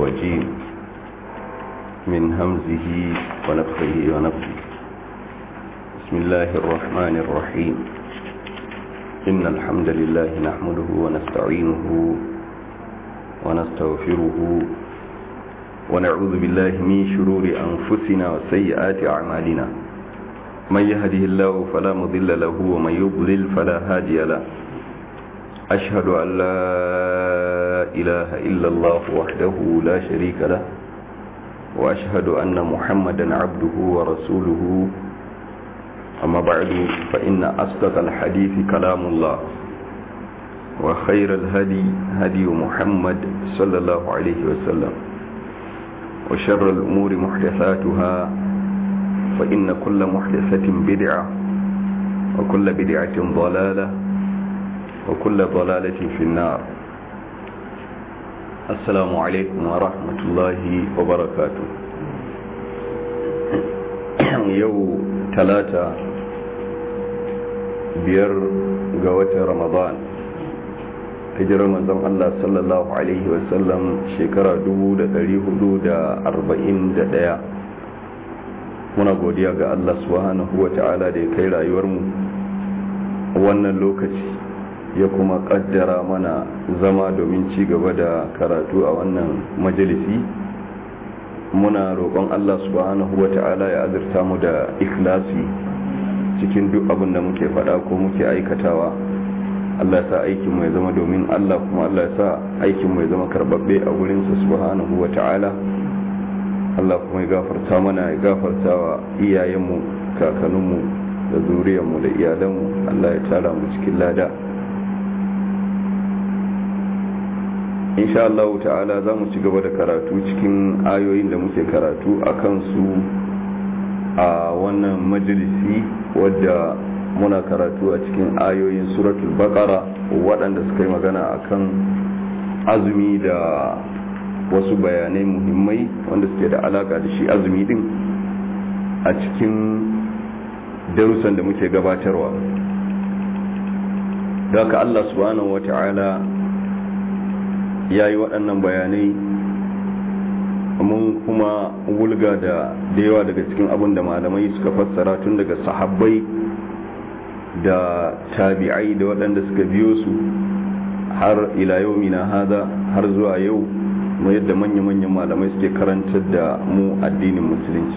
الرجيم من همزه ونفخه ونفخه. بسم الله الرحمن الرحيم. إن الحمد لله نحمده ونستعينه ونستغفره ونعوذ بالله من شرور أنفسنا وسيئات أعمالنا. من يهده الله فلا مضل له ومن يضلل فلا هادي له. أشهد أن لا إله إلا الله وحده لا شريك له وأشهد أن محمدا عبده ورسوله. أما بعد فإن أصدق الحديث كلام الله وخير الهدي هدي محمد صلى الله عليه وسلم وشر الأمور محدثاتها فإن كل محدثة بدعة وكل بدعة ضلالة وكل ضلالة في النار. السلام عليكم ورحمة الله وبركاته. يوم 5 ga watan Ramadan, hijirar manzon Allah sallallahu alaihi wasallam shekara 1441. muna godiya ga Allah subhanahu wata'ala da ya kai rayuwarmu wannan lokaci ya kuma kaddara mana zama domin ci gaba da karatu a wannan majalisi. Muna roƙon Allah subhanahu wata'ala ya azurta mu da ikhlasi cikin duk abin da muke faɗa ko muke aikatawa. Allah ya sa aikin mu ya zama domin Allah, kuma Allah ya sa aikin mu ya zama karbabbe a gurinsa subhanahu wata'ala. Allah kuma ya gafarta mana, ya gafarta wa iyayenmu, kakanninmu da zuriyarmu da iyalanmu. Allah ya tara mu cikin lada. Insha Allah ta'ala za mu ci gaba da karatu cikin ayoyin da muke karatu a kansu a wannan majalisi, wadda muna karatu a cikin ayoyin suratul baqara waɗanda suka yi magana akan azumi da wasu bayanai muhimmai wanda suke da alaka da shi azumi din a cikin darussan da muke gabatarwa. Da haka Allah subhanahu wata'ala ya yi waɗannan bayanai, mun kuma wulga da yawa daga cikin abin da malamai suka fassara, tun daga sahabbai da tabi'ai da waɗanda suka biyo su har ila yau mina hada, har zuwa yau mai yadda manya-manyan malamai suke karantar da mu addinin musulunci.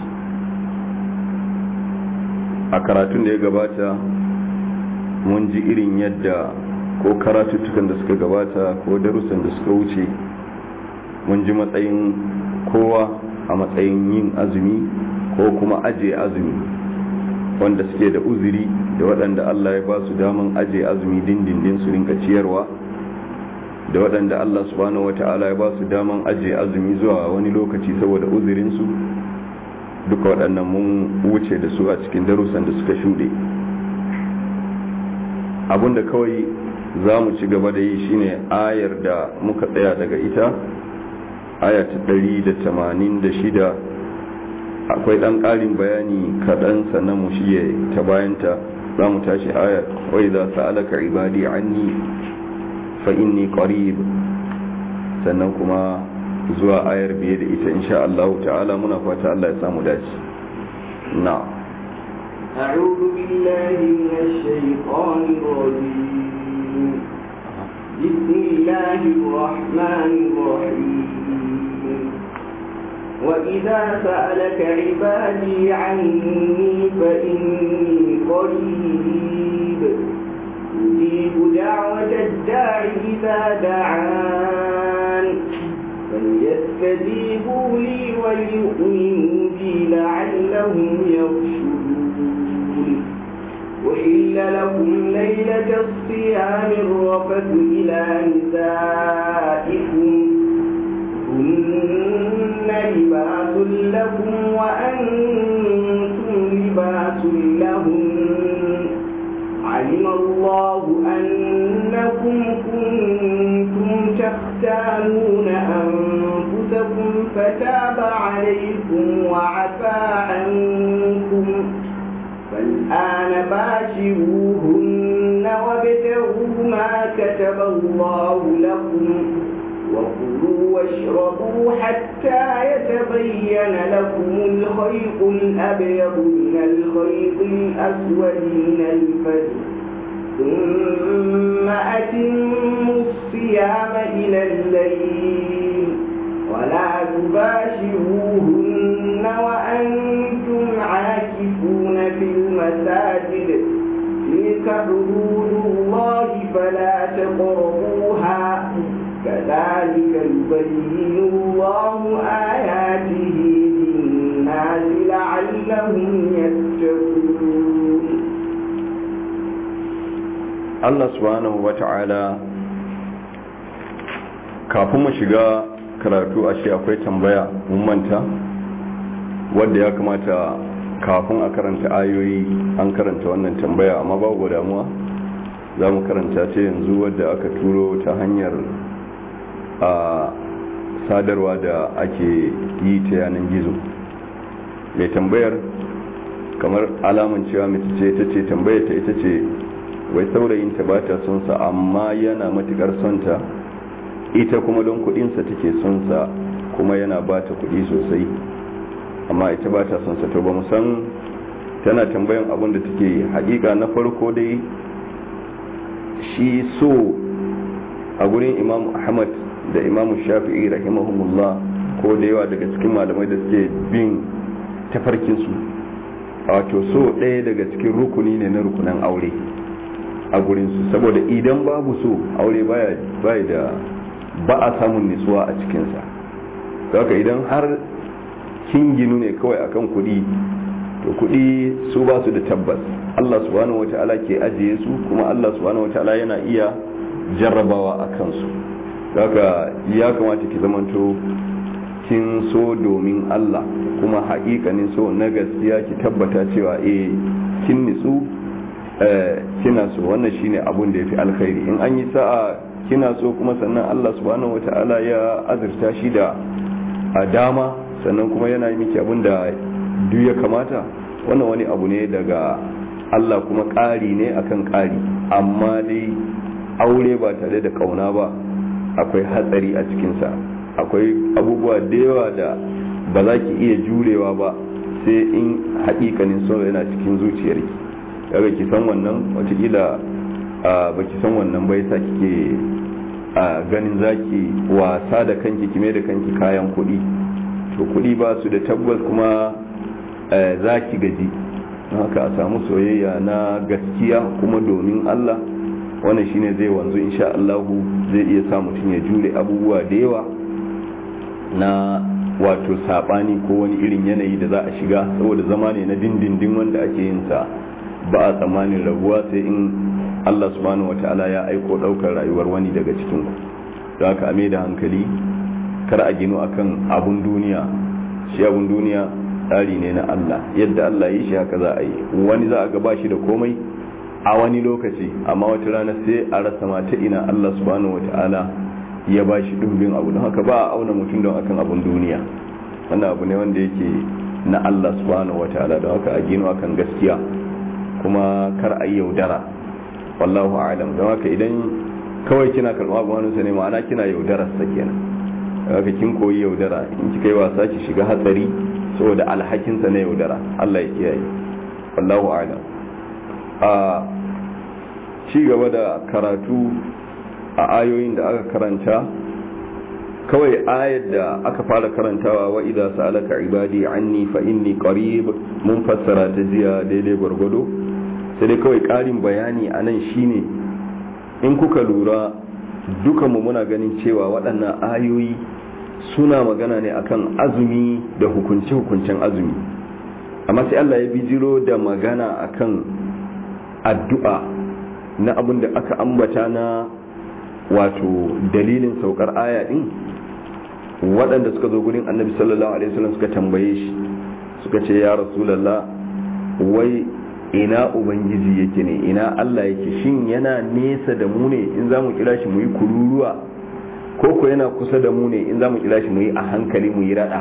A karatun da ya gabata mun ji irin yadda ko karatuttukan da suka gabata ko darussan da suka wuce, mun ji matsayin kowa a matsayin yin azumi ko kuma ajiye azumi, wanda suke da uzuri da waɗanda Allah ya ba su daman ajiye azumi dindindin su rinka ciyarwa, da waɗanda Allah subhanahu wata'ala ya ba su daman ajiye azumi zuwa wani lokaci saboda uzurinsu. Duka waɗannan mun wuce da su a cikin darussan da suka shuɗe. Abinda kawai za mu ci gaba da yi shine ayar da muka tsaya daga ita, aya ta 186. akwai ɗan ƙarin bayani kaɗan sannan mu shiye ta bayanta. za mu tashi ayar wa idza sa'alaka ibadi anni fa inni qarib, sannan kuma zuwa ayar biye da ita insha Allah ta'ala. Muna fata Allah ya samu dace. na'am. a'udhu billahi minash shaitanir rajim. بسم الله الرحمن الرحيم. وإذا سألك عبادي عني فإني قريب أجيب دعوة الداع إذا دعان فليستجيبوا لي وليؤمنوا بي لعلهم يرشدون. أحل لكم ليلة الصيام الرفث إلى نسائكم هن لباس لكم وأنتم لباس لهم. علم الله أنكم كنتم تختانون أنفسكم فتاب عليكم وعفى عنكم، فالآن باشروهن وابتغوا ما كتب الله لكم وكلوا واشربوا حتى يتبين لكم الخيط الأبيض من الخيط الأسود من الفجر ثم أتموا الصيام إلى الليل ولا تباشروهن وأنتم عاكفون في المساجد تلك حدود الله فلا تقربوها كذلك يبين الله آياته للناس لعلهم يتقون. Allah subhanahu wa ta'ala, kafin mu shiga karatu ashe akwai tambaya mun manta wadda ya kamata kafin a karanta ayoyi an karanta wannan tambaya, amma babu damuwa za mu karanta ta yanzu wadda aka turo ta hanyar a sadarwa da ake yi ta yanar gizo. mai tambayar kamar alaman cewa mace ce ta ce tambayar ta ita ce wai saurayinta ba ta son sa amma yana matukar son ta, ita kuma don kudinsa take son sa kuma yana ba ta kudi sosai amma ita ba ta son sa. To ba mu san tana tambayan abin da take hakika. Na farko dai shi so a gurin Imam Ahmad da Imam Shafi'i rahimahumullah ko da yawa daga cikin malamai da suke bin tafarkin su, wato so ɗaya daga cikin rukuni ne na rukunan aure a gurin su, saboda idan babu so aure baya da ba a samun nutsuwa a cikinsa. haka idan har kin ginu ne kawai akan kuɗi, to kuɗi su ba su da tabbas. Allah subhanahu wata'ala ke ajiye su, kuma Allah subhanahu wata'ala yana iya jarrabawa a kansu. haka ya kamata ki zamanto kin so domin Allah, kuma haƙiƙanin so na gaskiya ki tabbata cewa kin nitsu kina so. wannan shine abun da yafi alkhairi. in an yi sa'a kina so kuma sannan Allah subhanahu wata'ala ya azurta shi da dama, sannan kuma yana yi miki abun da duk ya kamata, wannan wani abu ne daga Allah, kuma ƙari ne akan ƙari. amma dai aure ba tare da kauna ba akwai hatsari a cikinsa, akwai abubuwa da yawa da ba za ki iya jurewa ba sai in haƙiƙanin so yana cikin zuciyarki. kaga ki san wannan, wataƙila ba ki san wannan bai sa kike ganin zaki wasa da kanki, kime da kanki kayan kuɗi. to kuɗi ba su da tabbas, kuma zaki gaji. haka a samu soyayya na gaskiya kuma domin Allah, wannan shine zai wanzu insha Allah, zai iya sa mutum ya jure abubuwa da yawa na wato sabani ko wani irin yanayi da za a shiga, saboda zama ne na dindindin wanda ake yin sa ba a tsammanin rabuwa sai in Allah subhanahu wata'ala ya aiko daukar rayuwar wani daga cikin ku. don haka ame da hankali, kar a gino akan abun duniya. shi abun duniya tsari ne na Allah, yadda Allah yi shi haka za a yi. wani za a gaba shi da komai a wani lokaci, amma wata rana sai a rasa mata ina Allah subhanahu wata'ala ya ba shi dubbin abu. don haka ba a auna mutum don akan abun duniya. wannan abu ne wanda yake na Allah subhanahu wata'ala. don haka a gino akan gaskiya, kuma kar a yi yaudara. wallahu a'lam. don haka idan kawai kina karɓa abu hannunsa ne, ma'ana kina yaudarar sa kenan. haka kin koyi yaudara, in kika yi wasa ki shiga hatsari saboda alhakinsa na yaudara. Allah ya kiyaye. wallahu a'lam. a ci gaba da karatu a ayoyin da aka karanta, kawai ayar da aka fara karantawa wa idza sa'alaka ibadi anni fa inni qarib, mun fassara ta jiya daidai gwargwado. sai dai kawai ƙarin bayani a nan shine, in kuka lura dukanmu muna ganin cewa waɗannan ayoyi suna magana ne akan azumi da hukunce-hukuncen azumi, amma sai Allah ya bijiro da magana akan addu'a na abin da aka ambata na wato dalilin saukar aya din. waɗanda suka zo gurin annabi sallallahu alaihi wasallam suka tambaye shi, suka ce ya rasulullah, wai ina ubangiji yake ne, ina Allah yake, shin yana nesa da mu ne in za mu kira shi mu yi kururuwa, ko ko yana kusa da mu ne in za mu kira shi mu yi a hankali mu yi rada?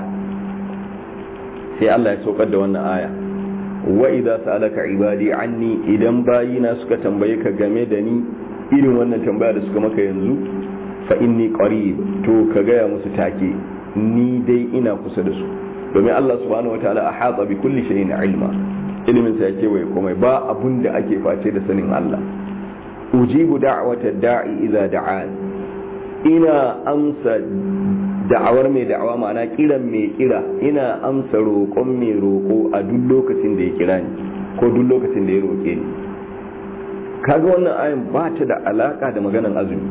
sai Allah ya saukar da wannan aya, wa idza sa'alaka ibadi anni, idan bayina suka tambaye ka game da ni, irin wannan tambaya da suka maka yanzu, fa inni qarib, to ka gaya musu take ni dai ina kusa da su, domin Allah subhanahu wataala ahata bi kulli shay'in ilma, ilimin sa yake waye komai, ba abun da ake face da sanin Allah. ujibu da'wata da'i idza da'an, ina amsa da'awar mai da'awa, ma'ana kiran mai kira, ina amsa roƙon mai roƙo a duk lokacin da ya kira ni ko duk lokacin da ya roƙe ni. Kaga wannan ayin ba ta da alaka da maganan azumi,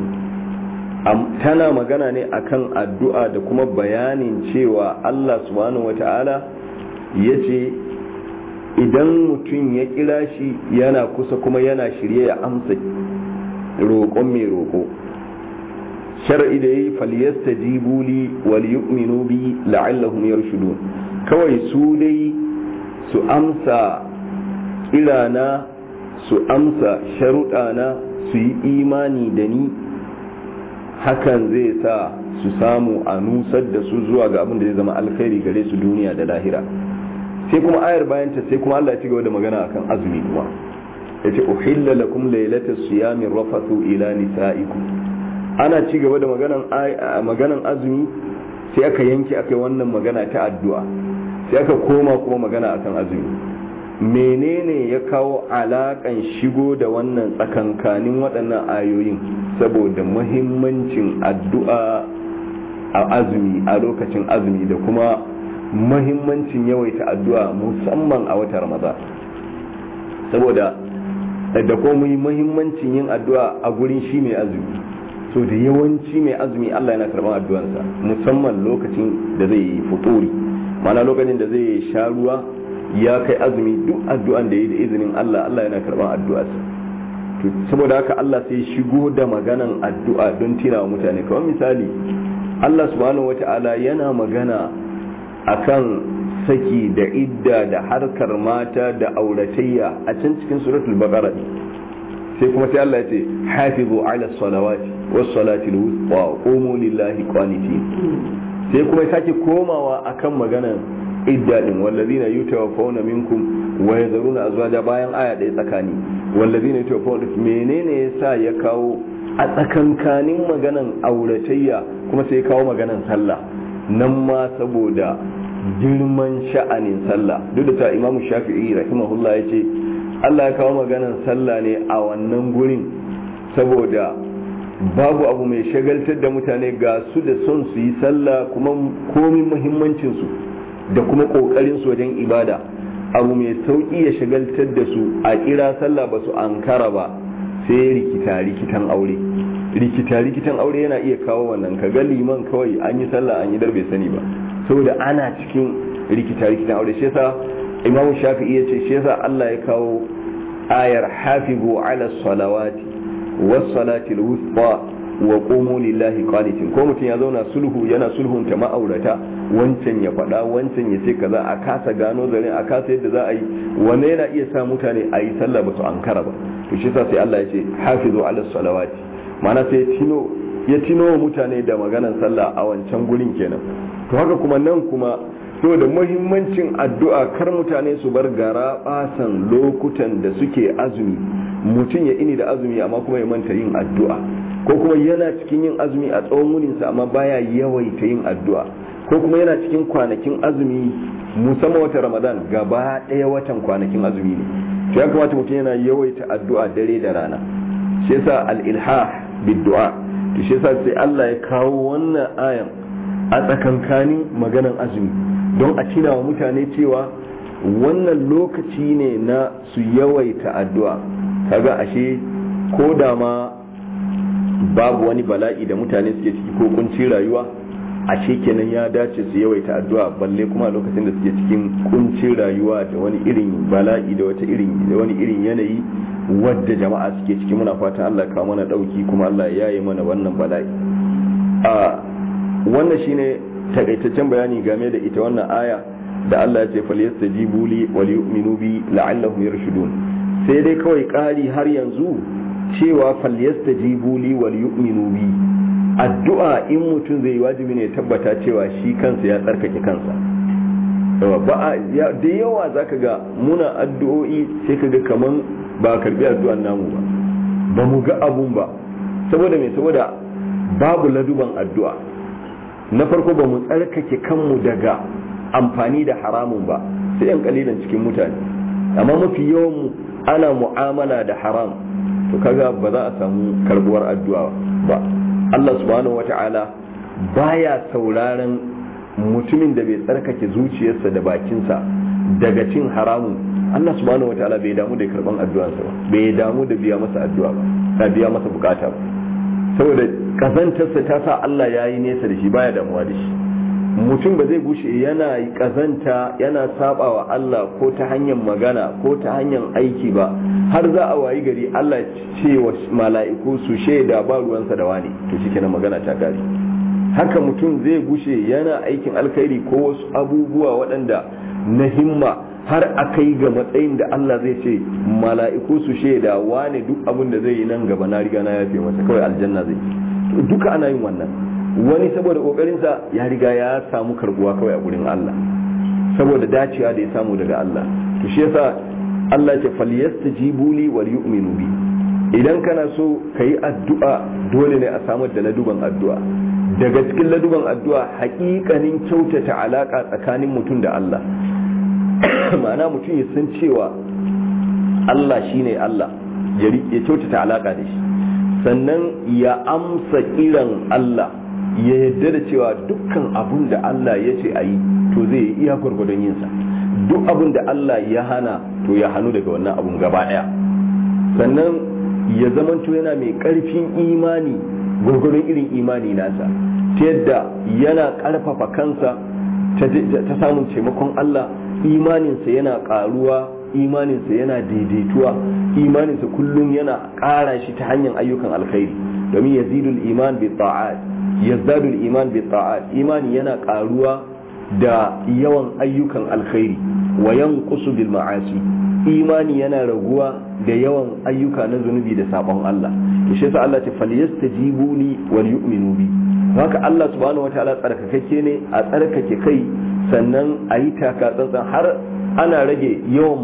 tana magana ne akan addu'a da kuma bayanin cewa Allah subhanahu wata'ala ya ce idan mutum ya kira shi yana kusa kuma yana shirye ya amsa roƙon mai roƙo. shar'i da yi falyastajibu li wal yu'minu bi la'allahum yarshudun, kawai su dai su amsa kirana, su amsa sharuɗana, su yi imani da ni, hakan zai sa su samu a nusar da su zuwa ga abin da zai zama alkhairi gare su duniya da lahira. sai kuma ayar bayanta sai kuma Allah ya ci gaba da magana akan azumi kuma yace uhilla lakum laylatas siyami rafathu ila nisaikum. Ana ci gaba da maganan azumi sai aka yanke akai wannan magana ta addu'a, sai aka koma kuma magana akan azumi. Menene ya kawo alakan shigo da wannan tsakankanin waɗannan ayoyin? Saboda muhimmancin addu'a a azumi, a lokacin azumi, da kuma muhimmancin yawaita addu'a musamman a watan Ramadan. Saboda da kuma muhimmancin yin addu'a a gurin shi mai azumi, so da yawanci mai azumi Allah yana karɓar addu'arsa, musamman lokacin da zai yi futuri, mana lokacin da zai sha ruwa ya kai azumi, duk addu'an da yi da izinin Allah yana karɓar addu'arsa. Saboda haka Allah sai shigo da maganan addu'a don tinawa mutane. Kamar misali, Allah subhanahu wata'ala yana magana akan saki da idda da harkar mata da auratayya a can cikin suratul baqara, sai kuma sai Allah ya ce hafizu ala salawati was salati al-wusta wa qumu lillahi qanitin. sai kuma ya sake komawa akan maganan idda din, wallazina yutawaffawna minkum wa yazaruna azwaja, bayan aya ɗaya tsakani wallazina yutawaffawna. menene yasa ya kawo a tsakankanin maganan auratayya kuma sai ya kawo maganan sallah nan ma? Saboda girman sha'anin sallah, duk da ta Imam Shafi'i rahimahullah ya ce Allah ya kawo maganan sallah ne a wannan gurin saboda babu abu mai shagaltar da mutane ga su da son su yi sallah, kuma komin muhimmancin su da kuma kokarin su wajen ibada, abu mai sauki ya shagaltar da su a kira sallah ba su ankara ba, sai rikitan aure yana iya kawo wannan. Ka ga liman kawai an yi sallah an yi dar bai sani ba, saboda ana cikin rikitan aure. shi yasa Imam Shafi'i ya ce shi yasa Allah ya kawo ayar hafizu ala salawati was salati al-wusta wa qumu lillahi qanitin. ko mutum ya zauna sulhu, yana sulhunta ma'aurata, wancan ya faɗa wancan ya ce kaza, a kasa gano zare, a kasa yadda za a yi, wannan yana iya sa mutane a yi sallah ba su ankara ba. to shi yasa sai Allah ya ce hafizu ala salawati, ma'ana sai ya tino wa mutane da maganan sallah a wancan gurin kenan. to haka kuma nan kuma saboda muhimmancin addu'a, kar mutane su bar gara basan lokutan da suke azumi, mutum ya ini da azumi amma kuma ya manta yin addu'a, ko kuma yana cikin yin azumi a tsawon wuninsa amma baya yawaita yin addu'a, ko kuma yana cikin kwanakin azumi musamman watan Ramadan gaba ɗaya watan kwanakin azumi ne. to ya kamata mutum yana yawaita addu'a dare da rana. shi yasa al-ilhah bid-du'a, to shi yasa sai Allah ya kawo wannan ayan a tsakankanin maganan azumi don a tina wa mutane cewa wannan lokaci ne na su yawaita addu'a. kaga ashe ko da ma babu wani bala'i da mutane suke ciki ko kunci rayuwa, ashe kenan ya dace su yawaita addu'a, balle kuma lokacin da suke cikin kuncin rayuwa da wani irin bala'i da wani irin yanayi wadda jama'a suke ciki. muna fatan Allah ya kawo mana dauki, kuma Allah ya yaye mana wannan bala'i. wannan shine takaitaccen bayani game da ita wannan aya da Allah ya ce falyastajibu li wal yu'minu bi la'allahum yarshudun. sai dai kawai ƙari har yanzu cewa falyastajibu li wal yu'minu bi, addu'a in mutum zai wajibi ne tabbata cewa shi kansa ya tsarkake kansa. da yawa zaka ga muna addu'o'i sai kaga kaman ba karbi addu'an namu ba mu ga abun ba. saboda me? saboda babu laduban addu'a. Na farko ba mu tsarkake kanmu daga amfani da haramun ba, sai yan kalilan cikin mutane, amma mafi yawan mu ana mu'amala da haram, to kaga ba za a samu karbuwar addu'a ba. Allah subhanahu wata'ala baya sauraron mutumin da bai tsarkake zuciyarsa da bakinsa daga cin haramun. Allah subhanahu wata'ala bai damu da karban addu'arsa ba, bai damu da biya masa addu'a ba, ta biya masa bukata ba, saboda kazantarsa ta sa Allah ya yi nesa da shi, baya damuwa da shi. Mutum ba zai bushe yana kazanta yana saba wa Allah ko ta hanyar magana ko ta hanyar aiki ba, har za a wayi gari Allah ce wa mala'iku su shaida ba ruwansa da wani, to shikenan magana ta kare. Haka mutum zai bushe yana aikin alkhairi ko wasu abubuwa waɗanda na himma, har a kai ga matsayin da Allah zai ce mala'iku su shaida wane duk abin da zai yi nan gaba na riga na yafe masa, kawai aljanna zai yi. Duka ana yin wannan. Wani saboda kokarinsa ya riga ya samu karbuwa kawai a gurin Allah, saboda dacewa da ya samu daga Allah. To shi yasa Allah ce falyastajibu li wal yu'minu bi. Idan kana so kayi addu'a dole ne a samar da laduban addu'a. Daga cikin laduban addu'a haƙiƙanin kyautata alaka tsakanin mutum da Allah. Ma'ana mutum ya san cewa Allah shine Allah, ya kyautata alaka da shi, sannan ya amsa kiran Allah, ya yadda da cewa dukkan abun da Allah ya ce a yi to zai yi iya gwargwadon yinsa, duk abun da Allah ya hana to ya hannu daga wannan abun gaba daya. Sannan ya zamanto yana mai karfin imani gwargwadon irin imani nasa, ta yadda yana karfafa kansa ta samun taimakon Allah, imaninsa yana karuwa, imaninsa yana daidaituwa, imaninsa kullum yana ƙara shi ta hanyar ayyukan alkhairi, domin yazidul iman bi ta'at, yazdadul iman bi ta'at, imani yana karuwa da yawan ayyukan alkhairi, wa yanqusu bil ma'asi, imani yana raguwa da yawan ayyuka na zunubi da sabon Allah. To shi yasa Allah ce falyastajibu li wal yu'minu bi. Haka Allah subhanahu wataala tsarkakake ne, a tsarkake kai, sannan a yi taka tsantsan, har ana rage yawan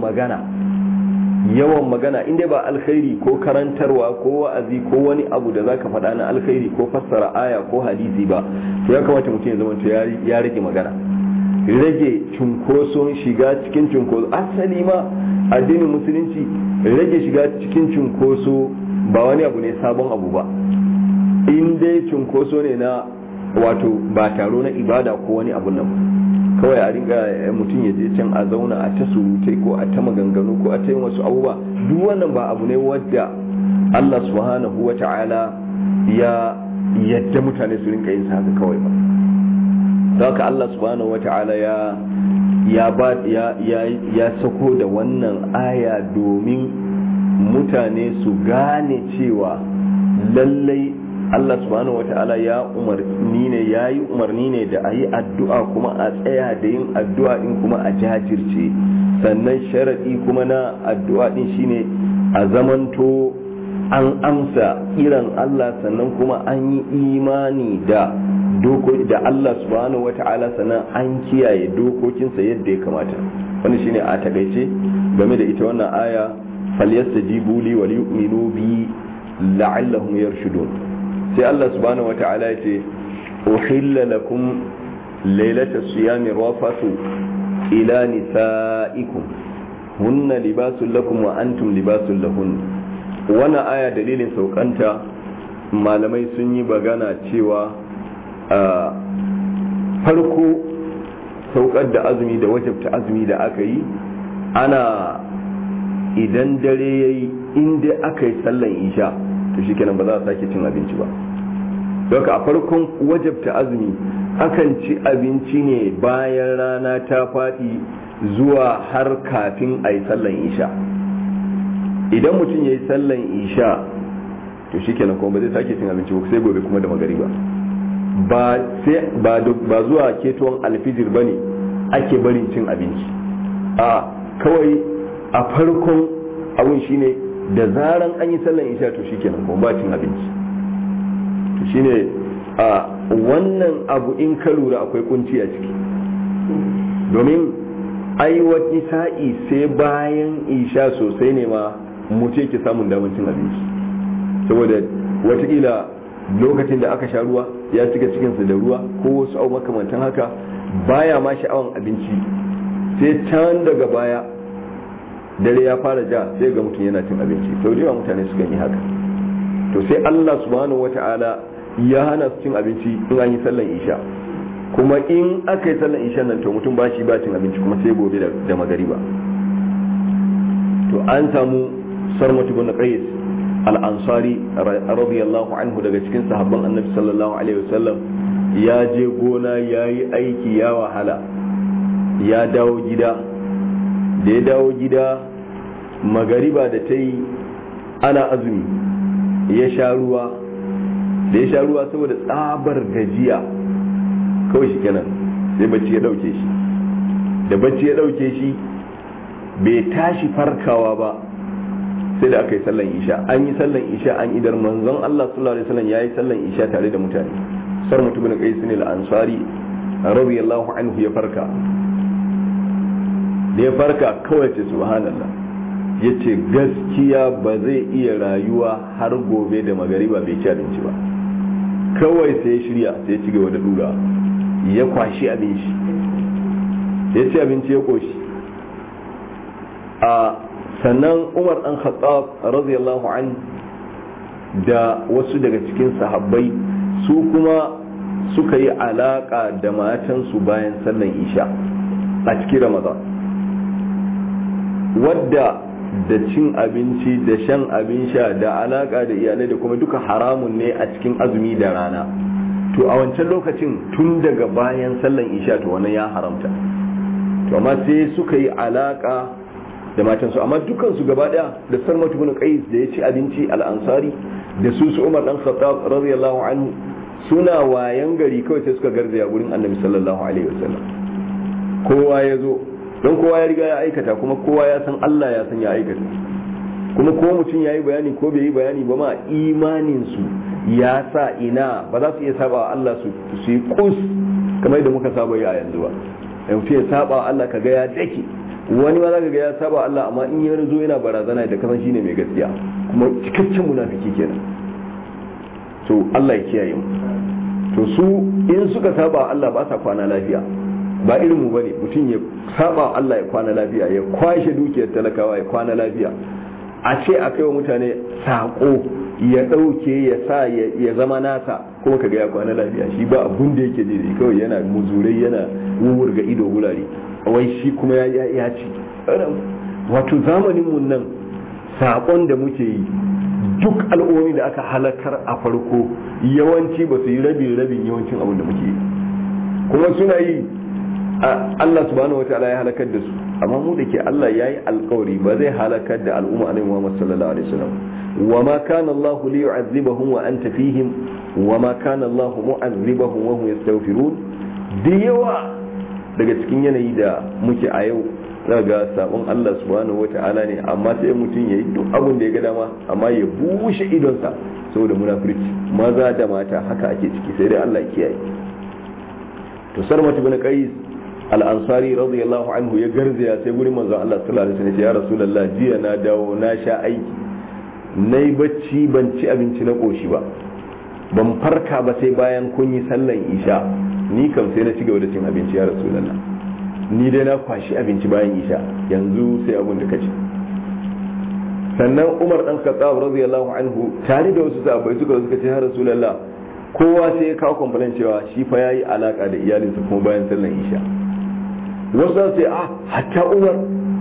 magana inda ba alkhairi ko karantarwa ko wa'azi ko wani abu da zaka faɗa na alkhairi ko fassara aya ko hadisi ba, to ya kamata mutum ya zama ya rage magana, rage cunkoson shiga cikin cunkoso. Asali ma addinin musulunci rage shiga cikin cunkoso ba wani abu ne sabon abu ba, in dai cunkoso ne na wato ba taro na ibada ko wani abu nan, kawai a ringa mutum ya je can a zauna a ta surutai ko a ta maganganu ko a ta yin wasu abubuwa, duk wannan ba abu ne wadda Allah subhanahu wa ta'ala ya yadda mutane su rinka yin sa haka kawai ba. Don haka Allah subhanahu wa ta'ala ya sako da wannan aya domin mutane su gane cewa lallai Allah subhanahu wata'ala ya yi umarni ne da a yi addu'a, kuma a tsaya da yin addu'a din kuma a jajirce. Sannan sharaɗi kuma na addu'a din shine a zamanto an amsa kiran Allah, sannan kuma an yi imani da Allah subhanahu wata'ala, sannan an kiyaye dokokinsa yadda ya kamata. Wani shine a takaice game da ita wannan aya, falyastajibu li wal yu'minu bi la'allahum yarshudun. sai Allah subhanahu wata'ala ya ce uhilla lakum lailatas siyami rafathu ila nisaikum hunna libasul lakum wa antum libasul lahun. Wannan aya dalilin saukanta malamai sun yi bagana cewa farko saukar da azumi da wajabta azumi da aka yi, ana idan dare yayi inda aka yi sallan isha to shikenan ba za a sake cin abinci ba. Don a farkon wajabta azumi akan ci abinci ne bayan rana ta faɗi zuwa har kafin a yi sallan isha. Idan mutum ya yi sallan isha to shikenan kuma ba zai sake cin abinci ba sai gobe kuma da magariba. Ba zuwa ketowar alfijir ba ne ake barin cin abinci, a kawai a farkon abun shine da zaran an yi sallan isha to shikenan kuma ba cin abinci. To shine a wannan abu in ka lura akwai kunci a ciki, domin ai wani sa'i sai bayan isha sosai ne ma mutum ke samun damar cin abinci, saboda watakila lokacin da aka sha ruwa ya cika cikinsa da ruwa ko wasu abu makamantan haka baya ma sha'awan abinci, sai can daga baya dare ya fara ja sai ga mutum yana cin abinci. sau da yawa mutane su yi haka. To sai Allah subhanahu wata'ala ya hana su cin abinci in an yi sallan isha, kuma in aka yi sallan isha nan to mutum ba shi ba cin abinci kuma sai gobe da magariba. To an samu Sarmatu bin Qais al-Ansari radiyallahu anhu daga cikin sahabban Annabi sallallahu alaihi wasallam ya je gona yayi aiki ya wahala, ya dawo gida. Da ya dawo gida magariba da ta yi ana azumi, ya sha ruwa. Da ya sha ruwa saboda tsabar gajiya kawai shi kenan sai bacci ya dauke shi. Da bacci ya dauke shi bai tashi farkawa ba sai da aka yi sallan isha. An yi sallan isha an idar, manzon Allah sallallahu alaihi wasallam yayi sallan isha tare da mutane. Sarmatu bin Qais al-Ansari radiyallahu anhu ya farka. Da ya farka kawai ce subhanallah, yace gaskiya ba zai iya rayuwa har gobe da magariba bai ci abinci ba. Kawai sai ya shirya sai ya ci gaba da dura, ya kwashi abinci, ya ci abinci ya koshi. Sannan Umar dan Khattab radiyallahu anhu da wasu daga cikin sahabbai su kuma suka yi alaka da matansu bayan sallan isha a cikin Ramadan, wadda da cin abinci da shan abin sha da alaka da iyalai da kuma duka haramun ne a cikin azumi da rana. To a wancan lokacin tun daga bayan sallan isha to wannan ya haramta. To amma sai suka yi alaka da matansu, amma dukansu gaba daya da Sarmatu bin Qais da ya ci abinci al-Ansari da su Umar dan Khattab radiyallahu anhu suna wayan gari kawai sai suka garzaya gurin Annabi sallallahu alaihi wasallam. Kowa ya zo don kowa ya riga ya aikata, kuma kowa ya san Allah ya san ya aikata, kuma ko mutum ya yi bayani ko bai yi bayani ba ma imaninsu ya sa ina ba za su iya saba wa Allah su yi kus kamar yadda muka saba yi a yanzu ba. Mutum ya saba wa Allah kaga ya dake, wani ma za ka ga ya saba wa Allah amma in ya zo yana barazana da kasan shine mai gaskiya, kuma cikakken munafiki kenan. To Allah ya kiyaye mu. To su in suka saba wa Allah ba sa kwana lafiya, ba irin mu bane mutum ya saba Allah ya kwana lafiya, ya kwashe dukiyar talakawa ya kwana lafiya. A ce a kai wa mutane sako ya dauke ya sa ya zama nasa kuma kaga ya kwana lafiya, shi ba abun da yake daidai, kawai yana muzurai yana wurga ido gulare, wai shi kuma ya ci. Wato zamanin mun nan sakon da muke yi duk al'ummomi da aka halakar a farko yawanci ba su yi rabin yawancin abin da muke yi, kuma suna yi Allah subhanahu wataala ya halakar da su. Amma mu da ke Allah ya yi alkawari ba zai halakar da al'umma annabi Muhammad sallallahu alaihi wasallam. wa ma kana Allah li yu'adhibahum wa anta fihim wa ma kana Allah mu'adhibahum wa hum yastaghfirun. Da yawa daga cikin yanayi da muke a yau daga sabon Allah subhanahu wataala ne, amma sai mutum yayi duk abin da ya ga dama amma ya bushe idonsa saboda munafurci. Maza da mata haka ake ciki, sai dai Allah ya kiyaye. To Sarmatu bin Qais al-Ansari radiyallahu anhu ya garzaya sai gurin manzon Allah sallallahu alaihi wasallam, ya Rasulullah jiya na dawo na sha aiki, nayi bacci ban ci abinci na koshi ba, ban farka ba sai bayan kun yi sallan isha, ni kam sai na ci gaba da cin abinci ya Rasulullah, ni dai na kwashi abinci bayan isha, yanzu sai abun da kace. Sannan Umar dan Khattab radiyallahu anhu tare da wasu sahabbai suka ce ya Rasulullah, kowa sai ya kawo complaint cewa shi fa yayi alaka da iyalinsa kuma bayan sallan isha. Wasu za su hatta Umar,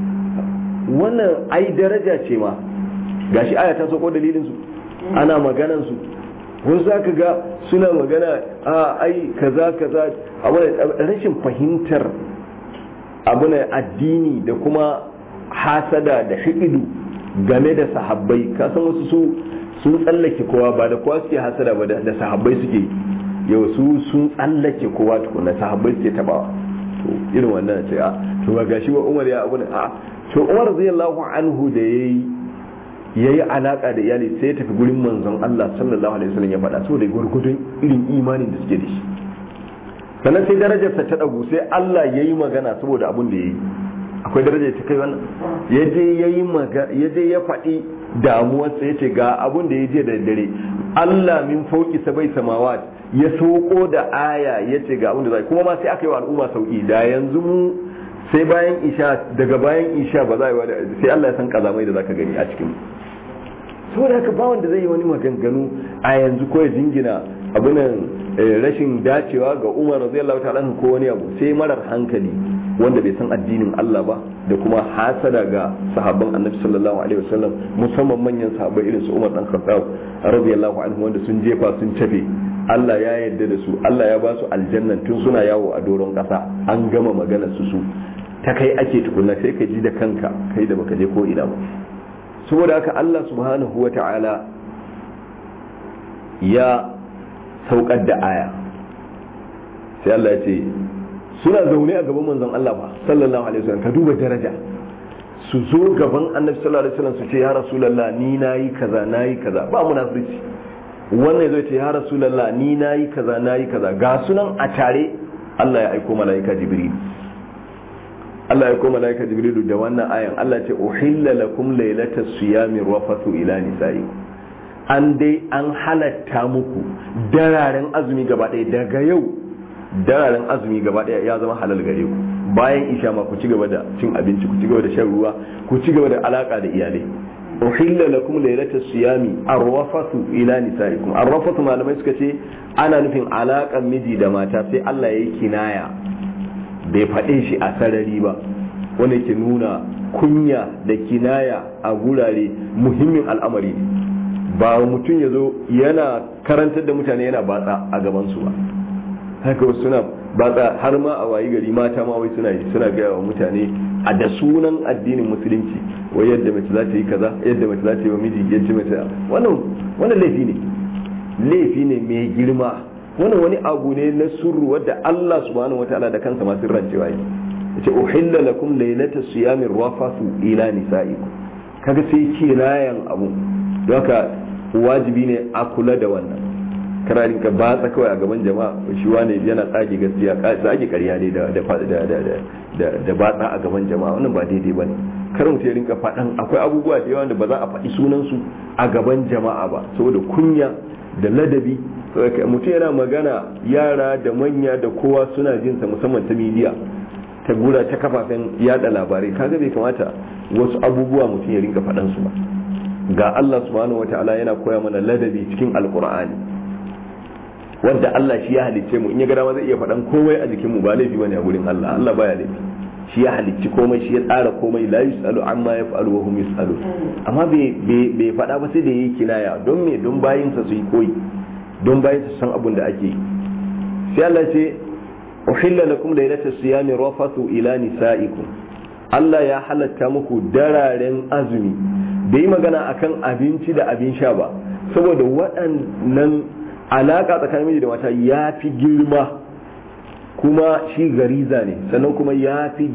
wannan ai daraja ce ma, gashi aya ta sauko dalilin su ana maganan su. Wasu za ka ga suna magana ai kaza a wani rashin fahimtar abu na addini da kuma hasada da hikidu game da sahabbai. Ka san wasu sun tsallake kowa, ba da kowa suke hasada ba da sahabbai suke. Yau su sun tsallake kowa tukuna, sahabbai suke tabawa. To irin wannan ce to ga gashi wa Umar ya abu ne to Umar radiyallahu anhu da yayi alaka da iyali sai ya tafi gurin manzon Allah sallallahu alaihi wasallam ya faɗa saboda gurgudun irin imanin da suke da shi. Sannan sai darajarsa ta dagu, sai Allah yayi magana saboda abun da yayi. akwai daraja ta kai wannan? yaje ya faɗi damuwarsa ya ce ga abun da ya je da dare Allah min fauki sabai samawat ya sauko da aya ya ce ga abun da zai, kuma ma sai aka yi wa al'umma sauki. Da yanzu mu sai bayan isha, daga bayan isha ba za a yi sai Allah ya san kazamai da zaka gani a cikin. saboda haka ba wanda zai yi wani maganganu a yanzu ko ya jingina abunan rashin dacewa ga Umar radiyallahu ta'ala ko wani abu, sai marar hankali wanda bai san addinin Allah ba, da kuma hasada ga sahabban Annabi sallallahu alaihi wasallam, musamman manyan sahabbai irin su Umar dan Khattab radiyallahu anhu wanda sun jefa sun tafe. Allah ya yarda da su, Allah ya ba su aljanna tun suna yawo a doron kasa, an gama maganar su ta kai ake tukunna sai ka ji da kanka kai da baka je ko ina ba. saboda haka Allah subhanahu wata'ala ya saukar da aya, sai Allah ya ce suna zaune a gaban manzon Allah ba sallallahu alaihi wasallam, ka duba daraja, su zo gaban Annabi sallallahu alaihi wasallam su ce ya Rasulullah ni nayi kaza ba munafiki. wannan zai ce ya Rasulullah ni nayi kaza ga sunan a tare. Allah ya aiko malaika Jibril, Allah ya aiko malaika Jibril da wannan ayan. Allah ce uhilla lakum laylatas siyami rafathu ila nisaikum, an halatta muku dararen azumi gaba ɗaya daga yau. Dararen azumi gaba ɗaya ya zama halal gare ku. Bayan isha ma ku ci gaba da cin abinci, ku ci gaba da shan ruwa, ku ci gaba da alaka da iyalai. uhilla lakum laylatas siyami arrafathu ila nisaikum. Arrafathu malamai suka ce ana nufin alakan miji da mata, sai Allah ya yi kinaya bai faɗe shi a sarari ba, wanda ke nuna kunya da kinaya a gurare muhimmin al'amari. Ba mutum ya zo yana karantar da mutane yana batsa a gabansu ba, haka wasu suna batsa har ma a wayi gari mata ma wai suna gaya wa mutane a da sunan addinin musulunci wai yadda mace za ta yi kaza, yadda mace za ta yi wa miji, yadda mace wannan laifi ne mai girma. wannan wani abu ne na surru wadda Allah subhanahu wataala da kansa ma sirrancewa yake. yace uhilla lakum laylatas siyami rafathu ila nisaikum. kaga sai kirayan abu, don haka wajibi ne a kula da wannan. kararin ka batsa kawai a gaban jama'a, shi wane yana tsage gaskiya, tsage ƙarya ne da batsa a gaban jama'a, wannan ba daidai bane. karin mutum ya rinka faɗan akwai abubuwa da yawa da ba za a faɗi sunansu a gaban jama'a ba saboda kunya da ladabi. mutum yana magana, yara da manya da kowa suna jinsa, musamman ta midiya, ta gura ta kafafen yada labarai. kaga bai kamata wasu abubuwa mutum ya rinka faɗan su ba. ga Allah subhanahu wataala yana koya mana ladabi cikin alqur'ani, wanda Allah shi ya halicce mu. in ya ga dama zai iya faɗan komai a jikin mu, ba laifi bane a gurin Allah. Allah baya laifi, shi ya halicci komai, shi ya tsara komai. la yusalu amma yaf'alu wa hum yusalu. amma bai faɗa ba sai da yayi kinaya. don me? don bayinsa su yi koyi, don bayinsa su san abin da ake yi. sai Allah ce uhilla lakum laylatas siyami rafathu ila nisaikum. Allah ya halatta muku dararen azumi. bai magana akan abinci da abin sha ba, saboda waɗannan alaka tsakanin miji da mata ya fi girma, kuma shi gariza ne, sannan kuma ya fi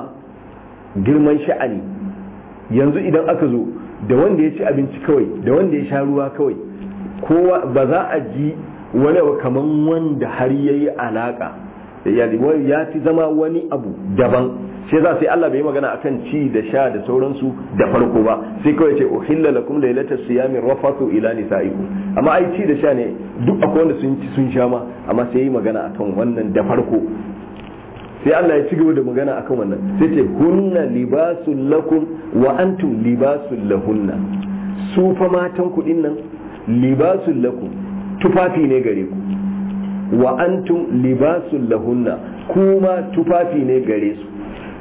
girman sha'ani. yanzu idan aka zo da wanda ya ci abinci kawai da wanda ya sha ruwa kawai, kowa ba za a ji wani abu kaman wanda har yayi alaka da iyali, ya fi zama wani abu daban. sai za sai Allah bai magana akan ci da sha da sauransu da farko ba, sai kawai ce uhilla lakum laylatas siyami rafathu ila nisaikum. amma ai ci da sha ne duk akwai wanda sun ci sun sha ma, amma sai yi magana akan wannan da farko. sai Allah ya ci gaba da magana akan wannan, sai ce hunna libasul lakum wa antum libasul lahunna. su fa matan ku dinnan libasul lakum, tufafi ne gare ku, wa antum libasul lahunna, kuma tufafi ne gare su.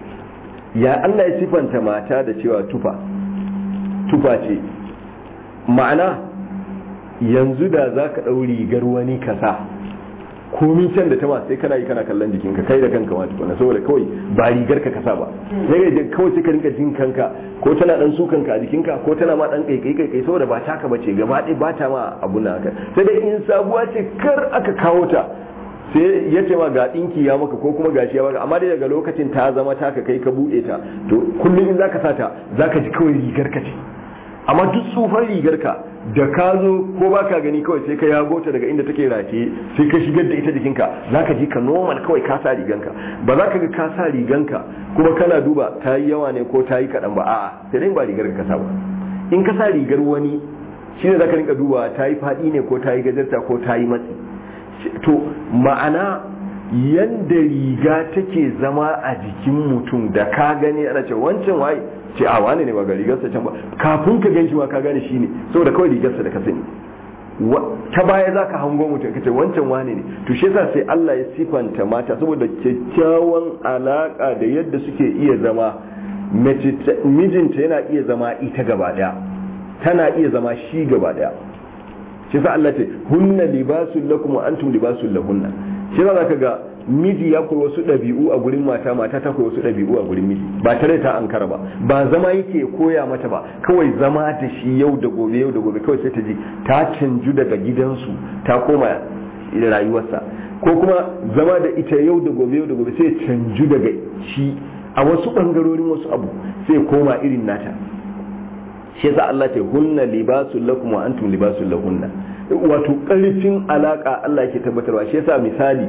ya Allah ya sifanta mata da cewa tufa ce, ma'ana yanzu da za ka ɗau rigar wani kasa, komin can da ta ma sai kana yi kana kallon jikinka kai da kanka ma tukuna, saboda kawai ba rigar ka kasa ba. sai ga kawai sai ka rinka jin kanka, ko tana dan sukanka a jikinka, ko tana ma dan kai saboda ba taka bace gaba ɗaya, ba ta ma abun nan haka. sai dai in sabuwa ce kar aka kawo ta, sai ya ce ma ga dinki ya maka ko kuma gashi ya maka, amma dai daga lokacin ta zama taka kai ka buɗe ta, to kullum in zaka sata zaka ji kawai rigar ka ce. amma duk tsufan rigar ka da ka zo ko ba ka gani kawai sai ka yago ta daga inda take rataye sai ka shigar da ita jikinka za ka ji ka normal kawai ka sa riganka ba za ka ga ka sa riganka kuma kana duba ta yi yawa ne ko ta yi kaɗan ba a'a sai dai ba rigar ka sa ba in ka sa rigar wani shi ne za ka rinka duba ta yi faɗi ne ko ta yi gajarta ko ta yi matsi to ma'ana yanda riga take zama a jikin mutum da ka gani ana ce wancan waye ce a wane ne ba ga rigarsa can ba kafin ka ganshi ma ka gane shi ne saboda kawai rigarsa da ka sani ta baya za ka hango mutum ka ce wancan wane ne to shi yasa sai Allah ya sifanta mata saboda kyakkyawan alaka da yadda suke iya zama mijinta yana iya zama ita gaba daya tana iya zama shi gaba daya shi yasa Allah ce hunna libasul lakum wa antum libasul lahunna shi za ka ga miji ya koyi wasu ɗabi'u a gurin mata mata ta koyi wasu ɗabi'u a gurin miji ba tare ta ankara ba zama yake koya mata ba kawai zama da shi yau da gobe kawai sai ta ji ta canju daga gidansu ta koma rayuwarsa ko kuma zama da ita yau da gobe sai canju daga shi a wasu ɓangarorin wasu abu sai koma irin nata shi yasa Allah ce hunna libasul lakum wa antum libasul lahunna wato ƙarfin alaka Allah yake tabbatarwa shi yasa misali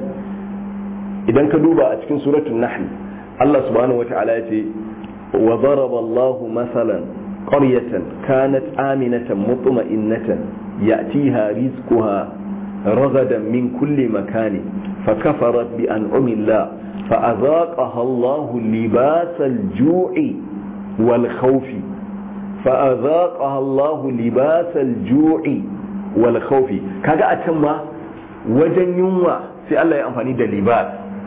idan ka duba a cikin suratul nahl Allah subhanahu wata'ala ya ce wa daraba Allahu masalan qaryatan kanat aminatan mutma'innatan ya'tiha rizquha ragadan min kulli makani fakafarat bi an'ami Allah fa'adhaqaha Allahu libasal ju'i wal khawfi fa'adhaqaha Allahu libasal ju'i wal khawfi kaga a can ma wajen yunwa sai Allah ya amfani da libas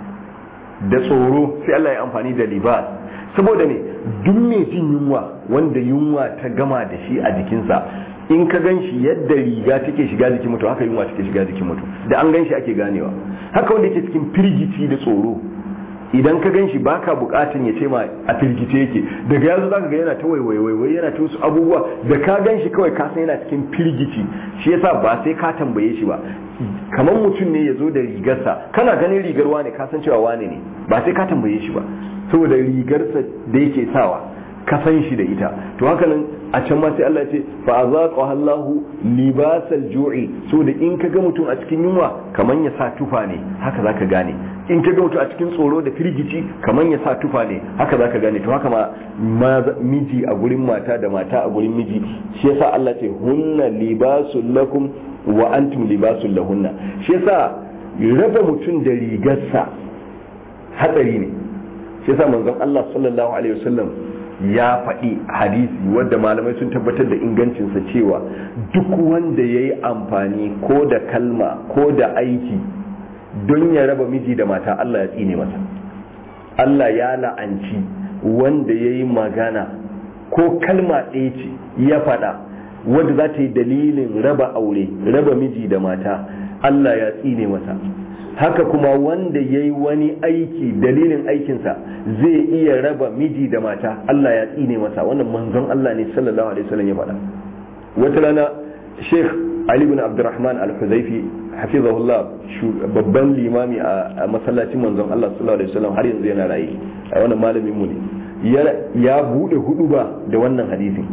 da tsoro sai Allah ya amfani da libas saboda ne duk mai jin yunwa wanda yunwa ta gama da shi a jikinsa in ka gan shi yadda riga take shiga jikin mutum haka yunwa take shiga jikin mutum da an gan shi ake ganewa haka wanda yake cikin firgici da tsoro idan ka gan shi baka bukatun ya ce ma a firgice yake daga yanzu zaka ga yana ta waiwaiwai yana ta wasu abubuwa da ka gan shi kawai ka san yana cikin firgici shi yasa ba sai ka tambaye shi ba kamar mutum ne ya zo da rigarsa kana ganin rigar wane ka san cewa wane ne ba sai ka tambaye shi ba saboda rigarsa da yake sawa ka san shi da ita to haka nan a can ma sai Allah ya ce fa azaqa Allahu libasal ju'i saboda in ka ga mutum a cikin yunwa kaman ya sa tufa ne haka zaka gane in ka ga mutum a cikin tsoro da firgici kaman ya sa tufa ne haka zaka gane to haka ma miji a gurin mata da mata a gurin miji shi yasa Allah ce hunna libasul lakum wa antum libasul lahunna shi yasa raba mutum da rigarsa hatsari ne shi yasa manzon Allah sallallahu alaihi wasallam ya faɗi hadisi wadda malamai sun tabbatar da ingancinsa cewa duk wanda ya yi amfani ko da kalma ko da aiki don ya raba miji da mata Allah ya tsine masa Allah ya la'anci wanda ya yi magana ko kalma ɗaya ce ya faɗa wadda za ta yi dalilin raba aure raba miji da mata Allah ya tsine masa haka kuma wanda ya yi wani aiki dalilin aikinsa zai iya raba miji da mata Allah ya tsine masa wannan manzon Allah ne sallallahu alaihi wasallam ya faɗa wata rana Sheikh Ali bin Abdurrahman Al-Huzaifi hafizahullah babban limami a masallacin manzon Allah sallallahu alaihi wasallam har yanzu yana raye a wannan malamin mu ne ya bude huduba da wannan hadisin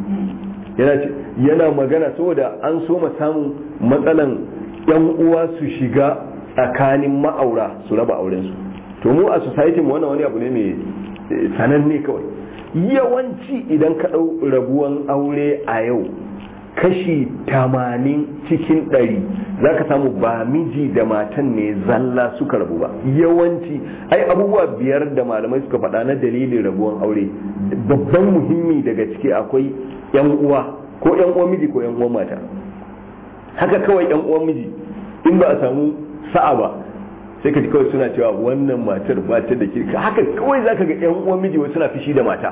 yana magana saboda an so mu samu matsalan yan uwa su shiga tsakanin ma'aura su raba aurensu to mu a society mu wannan wani abu ne mai sananne kawai yawanci idan ka ɗau rabuwan aure a yau kashi 80 cikin 100 za ka samu ba miji da matan ne zalla suka rabu ba yawanci ai abubuwa 5 da malamai suka faɗa na dalilin rabuwan aure babban muhimmi daga ciki akwai yan uwa ko yan uwan miji ko yan uwan mata haka kawai yan uwan miji in ba a samu sa'a ba sai ka ji kawai suna cewa wannan matar ba ta da kirka haka kawai zaka ga yan uwan miji wai suna fishi da mata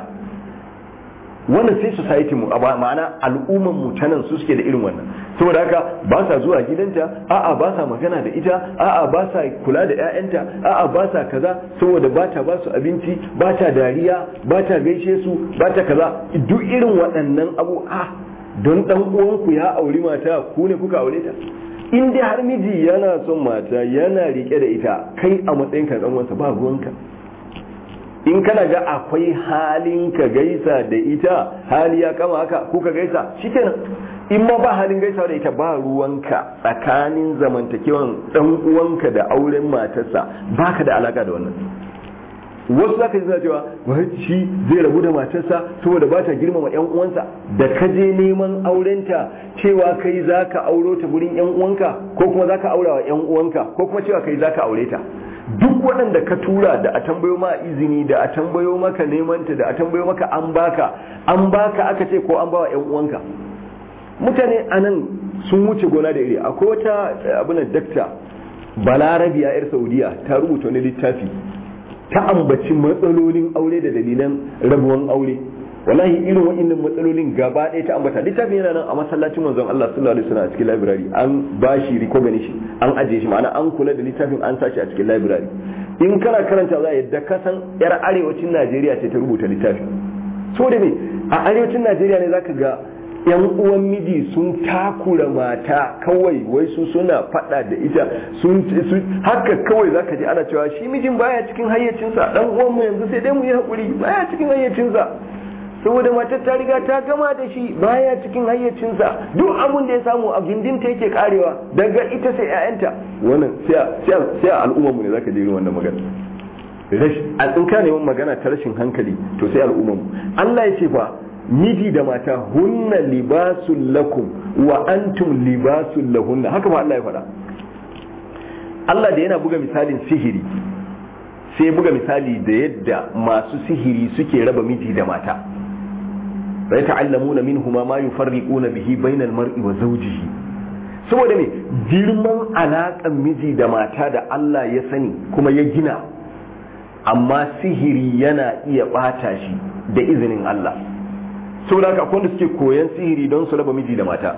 wannan sai society mu ma'ana al'umman mu tanan su suke da irin wannan saboda haka ba sa zuwa gidanta a'a ba sa magana da ita a'a ba sa kula da ƴaƴanta a'a ba sa kaza saboda ba ta ba su abinci ba ta dariya ba ta gaishe su ba ta kaza duk irin waɗannan abu don dan uwanku ya auri mata ku ne kuka aure ta in dai har miji yana son mata yana rike da ita kai a matsayin ka dan uwansa ba ruwanka in kana ga akwai halin ka gaisa da ita, hali ya kama haka ko ka gaisa shikenan. In ma ba halin gaisawa da ita, ba ruwanka tsakanin zamantakewan dan uwanka da auren matarsa, baka da alaka da wannan. Wasu zaka ji suna cewa wai shi zai rabu da matarsa saboda ba ta girmama yan uwansa. Da ka je neman aurenta cewa kai zaka auro ta gurin yan uwanka, ko kuma zaka aura wa yan uwanka, ko kuma cewa kai zaka aure ta. Duk waɗanda ka tura da a tambayo ma izini, da a tambayo maka nemanta, da a tambayo maka an baka aka ce ko an bawa yan uwanka. Mutane anan sun wuce gona da iri. Akwai wata abuna dakta Balarabiya yar Saudiya ta rubuta wani littafi ta ambaci matsalolin aure da dalilan rabuwan aure. Wallahi irin waɗannan matsalolin gaba ɗaya ta ambata. Littafin yana nan a masallacin manzon Allah sallallahu alaihi wasallam a cikin library, an bashi recognition, an ajiye shi, ma'ana an kula da littafin, an sashi a cikin library. In kana karanta za a yadda kasan yar arewacin Najeriya ce ta rubuta littafin. So da me a arewacin Najeriya ne zaka ga yan uwan miji sun takura mata kawai, wai su suna fada da ita, sun haka kawai zaka ji ana cewa shi mijin baya cikin hayyacinsa, dan uwan mu yanzu sai dai mu yi hakuri, baya cikin hayyacinsa saboda matar ta riga ta gama da shi, baya cikin hayyacinsa, duk abun da ya samu a gindinta yake karewa, daga ita sai ƴaƴanta. Wannan sai al'ummar mu ne zaka ji irin wannan magana. In ka neman magana ta rashin hankali to sai al'ummar mu. Allah ya ce fa miji da mata hunna libasul lakum wa antum libasul lahunna, haka ba Allah ya faɗa. Allah da yana buga misalin sihiri sai buga misali da yadda masu sihiri suke raba miji da mata. Bai ta'allamuna minhuma ma yufarriquna bihi bainal mar'i wa zawjihi. Saboda me girman alaƙan miji da mata da Allah ya sani kuma ya gina, amma sihiri yana iya bata shi da izinin Allah. Saboda haka akwai wanda suke koyan sihiri don su raba miji da mata.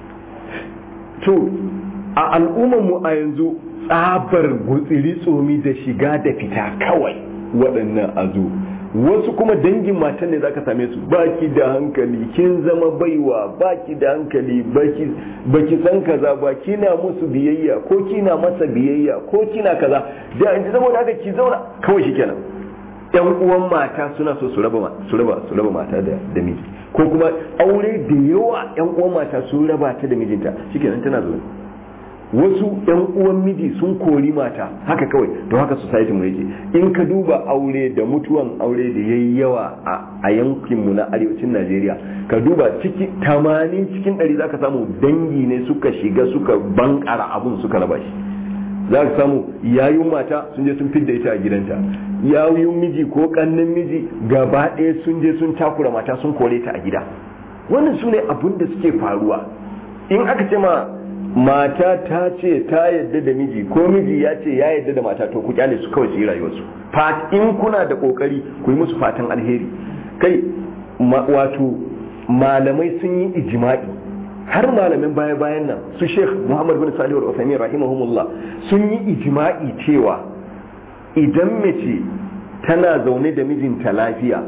To a al'ummar mu a yanzu tsabar gutsiri tsomi da shiga da fita kawai waɗannan azu. Wasu kuma dangin matan ne zaka same su, baki da hankali, kin zama baiwa, baki da hankali, baki san kaza ba, kina musu biyayya ko kina masa biyayya ko kina kaza, da inda saboda haka ki zauna kawai shikenan. Yan uwan mata suna so su raba mata da miji, ko kuma aure da yawa yan uwan mata sun raba ta da mijinta, shikenan tana zaune. Wasu yan uwan miji sun kori mata haka kawai, don haka society mu yake. In ka duba aure da mutuwan aure da yayi yawa a yankin mu na arewacin Najeriya, ka duba ciki 80 cikin 100 zaka samu dangi ne suka shiga suka bankara abun suka raba shi. Za ka samu yayun mata sun je sun fidda ita a gidanta, yayun miji ko kannin miji gaba ɗaya sun je sun takura mata sun kore ta a gida. Wannan su ne abun da suke faruwa. In aka ce ma mata ta ce ta yadda da miji ko miji ya ce ya yadda da mata, to ku kyale su kawai su yi rayuwarsu. In kuna da kokari ku yi musu fatan alheri. Kai wato malamai sun yi ijma'i, har malamin baya-bayan nan su Sheikh Muhammad bin Salih al-Uthaymeen rahimahumullah sun yi ijma'i cewa idan mace tana zaune da mijinta lafiya,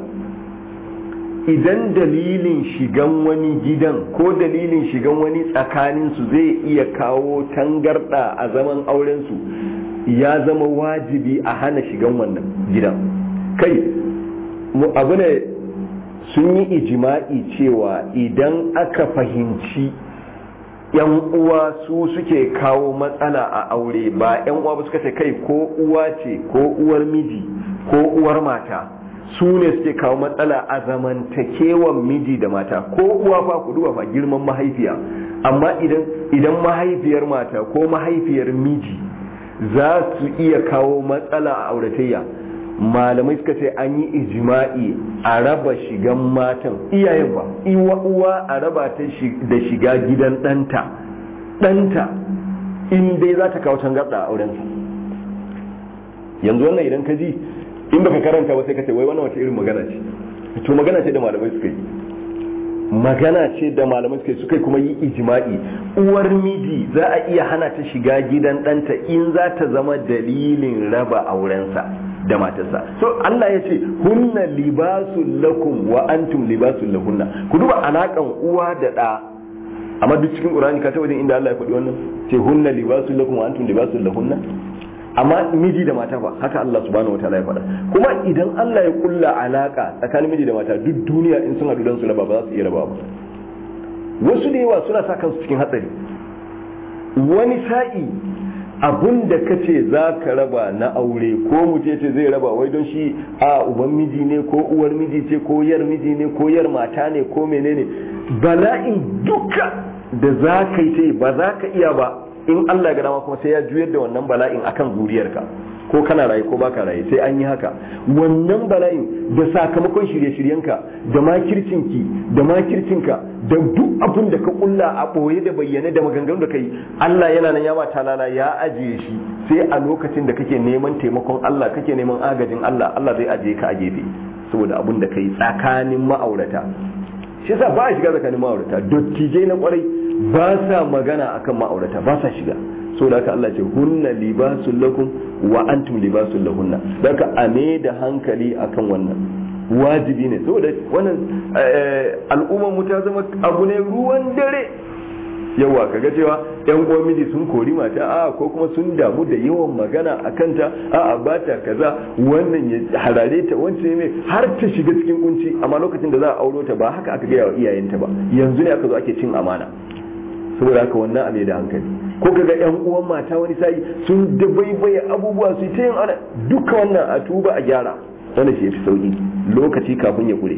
idan dalilin shigan wani gidan ko dalilin shigan wani tsakaninsu zai iya kawo tangarda a zaman aurensu, ya zama wajibi a hana shigan wannan gidan. Kai abu ne sun yi ijima'i cewa idan aka fahimci yan uwa su suke kawo matsala a aure, ba yan uwa ba suka ce kai ko uwa ce ko uwar miji ko uwar mata, su ne suke kawo matsala a zamantakewan miji da mata, ko uwa fa ku duba fa girman mahaifiya, amma idan mahaifiyar mata ko mahaifiyar miji za su iya kawo matsala a auratayya, malamai suka ce an yi ijma'i a raba shigan matan, iyayen ba uwa a raba ta da shiga gidan ɗanta in dai za ta kawo tangarɗa a aurensa. Yanzu wannan idan ka ji in baka karanta ba sai ka ce wai wannan wace irin magana ce, to magana ce da malamai suka yi, magana ce da malamai suka yi kuma yi ijma'i. Uwar miji za a iya hana ta shiga gidan ɗanta in za ta zama dalilin raba aurensa da matarsa. So Allah ya ce hunna libasul lakum wa antum libasul lahunna. Ku duba alakan uwa da ɗa, amma duk cikin Qur'ani ka ta wajen inda Allah ya faɗi wannan ce hunna libasul lakum wa antum libasul lahunna. amma miji da mata ba haka Allah subhanahu wataala ya faɗa. Kuma idan Allah ya kulla alaka tsakanin miji da mata duk duniya in sun haɗu don su raba ba za su iya raba ba. Wasu da yawa suna sa kansu cikin hatsari. Wani sa'i abun da kace za ka raba na aure ko mutum ce zai raba wai don shi a uban miji ne ko uwar miji ce ko yar miji ne ko yar mata ne ko menene, bala'in duka da za ka yi ba za ka iya ba in Allah ga dama kuma sai ya juyar da wannan bala'in akan zuriyarka ko kana raye ko baka raye sai an yi haka. Wannan bala'in da sakamakon shirye-shiryenka da makircinki da makircinka da duk abin da ka kulla a boye da bayyane da maganganun da kai, Allah yana nan ya ma talala ya ajiye shi sai a lokacin da kake neman taimakon Allah kake neman agajin Allah, Allah zai ajiye ka a gefe saboda abin da kai tsakanin ma'aurata. Shi yasa ba a shiga tsakanin ma'aurata, dottijai na kwarai ba sa magana akan ma'aurata, ba sa shiga. So da haka Allah ce hunna libasul lakum wa antum libasul lahunna. Da haka a me da hankali akan wannan wajibi ne, saboda wannan al'ummar mu ta zama abu ne ruwan dare. Yawa kaga cewa yan uwan miji sun kori mata a ko kuma sun damu da yawan magana akan ta a ba ta kaza, wannan ya harare ta wancan ne har ta shiga cikin kunci. Amma lokacin da za a auro ta ba haka aka gaya wa iyayenta ba, yanzu ne aka zo ake cin amana. Saboda haka wannan abu da hankali. Ko kaga yan uwan mata wani sai sun dabaibaye abubuwa su ta yin ana duka wannan a tuba a gyara, wannan shi yafi sauki lokaci kafin ya kure.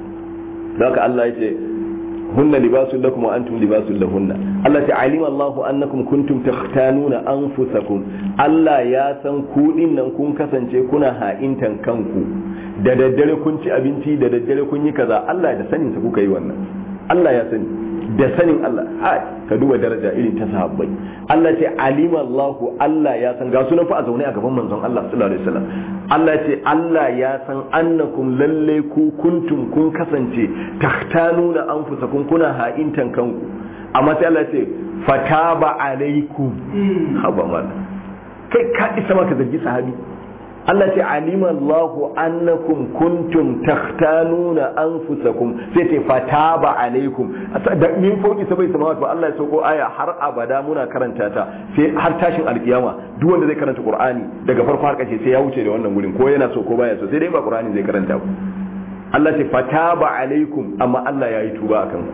Da haka Allah ya ce hunna libasul lakum wa antum libasul lahunna. Allah ta alima Allahu annakum kuntum takhtanuna anfusakum. Allah ya san ku nan kun kasance kuna ha'intan kanku, da daddare kun ci abinci, da daddare kun yi kaza. Allah da sanin sa kuka yi wannan, Allah ya sani da sanin Allah. Ka duba daraja irin ta sahabbai. Allah ce alima Allahu, Allah ya san, ga sunan fa a zaune a gaban manzon Allah sallallahu alaihi wasallam. Allah ce Allah ya san annakum lalle ku kuntum kun kasance tahtanuna anfusakum kuna ha'intan kanku, amma sai Allah ce fataba alaikum. Haba mal kai ka isa maka zargi sahabi. Allah ce alima Allahu annakum kuntum takhtanuna anfusakum, sai ce fataba alaikum. Da min fauki sabai samawat ba Allah ya sauko aya har abada muna karanta ta sai har tashin alkiyama. Duk wanda zai karanta Qur'ani daga farko har ƙarshe sai ya wuce da wannan gurin, ko yana so ko baya so, sai dai ba Qur'ani zai karanta ba. Allah ce fataba alaikum, amma Allah ya yi tuba akan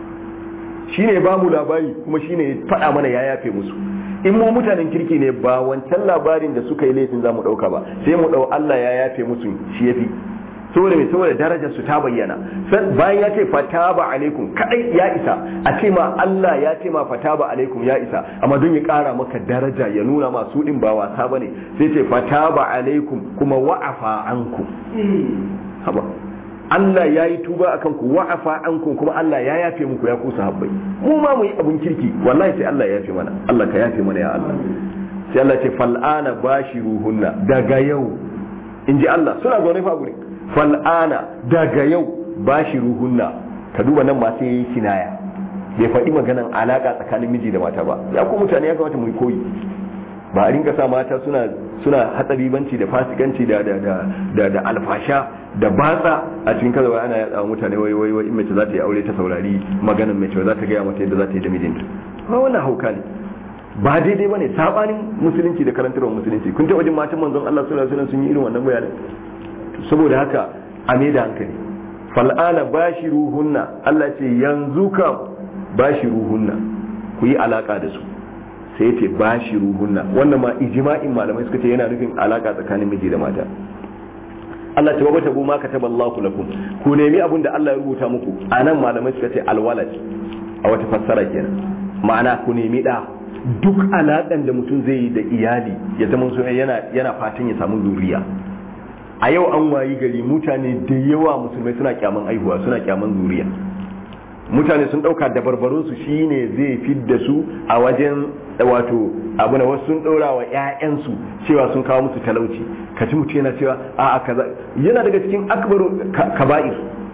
ku. Shine ba mu labari kuma shine faɗa mana ya yafe musu. In mu mutanen kirki ne ba wancan labarin da suka yi laifin za mu ɗauka ba, sai mu ɗau Allah ya yafe musu shi yafi. Saboda mai, saboda darajar su ta bayyana. Bayan ya ce fataba alaikum kadai ya isa, a ce ma Allah ya ce ma fataba alaikum ya isa, amma don ya ƙara maka daraja ya nuna masu ɗin ba wasa bane, sai ce fataba alaikum kuma wa'afa ankum. Haba Allah ya yi tuba akan ku, wa'afa ankum kuma Allah ya yafe muku ya ku sahabbai. Mu ma mu yi abun kirki wallahi sai Allah ya yafe mana. Allah ka yafe mana ya Allah. Sai Allah ce fal'ana bashiruhunna, daga yau in ji Allah suna zaune fa gurin, fal'ana daga yau bashiruhunna. Ka duba nan ma sai yayi kinaya, bai faɗi maganan alaka tsakanin miji da mata ba. Ya ku mutane ya kamata mu yi koyi, ba a rinka sa mata suna hatsaribanci da fasikanci da alfasha da batsa a cikin kaza ana yatsa mutane wai in mace za ta yi aure ta saurari maganar mace za ta gaya mata yadda za ta yi da mijinta. Ba wannan hauka ne, ba daidai bane, sabanin musulunci da karantarwar musulunci. Kun ta wajen matan manzon Allah sallallahu alaihi wasallam sun yi irin wannan bayanin. Saboda haka a me da hankali. Fal'ana bashiruhunna, Allah ce yanzu kam bashiruhunna ku yi alaka da su. Sai ya ce bashiruhunna, wannan ma ijma'in malamai suka ce yana nufin alaka tsakanin miji da mata. Allah ce wabata bu ma kataballahu lakum, ku nemi abin da Allah ya rubuta muku. Anan malamai suka ce alwalad a wata fassara kenan, ma'ana ku nemi da. Duk alaƙan da mutum zai yi da iyali ya zama so yana fatan ya samu zuriya. A yau an wayi gari mutane da yawa musulmai suna kyaman aihuwa, suna kyaman zuriya. Mutane sun ɗauka dabarbarun su shine zai fidda su a wajen wato abu na wasu sun ɗora wa ƴaƴansu cewa sun kawo musu talauci. Kaci mutum yana cewa a'a kaza, yana daga cikin akbaru kaba'ir,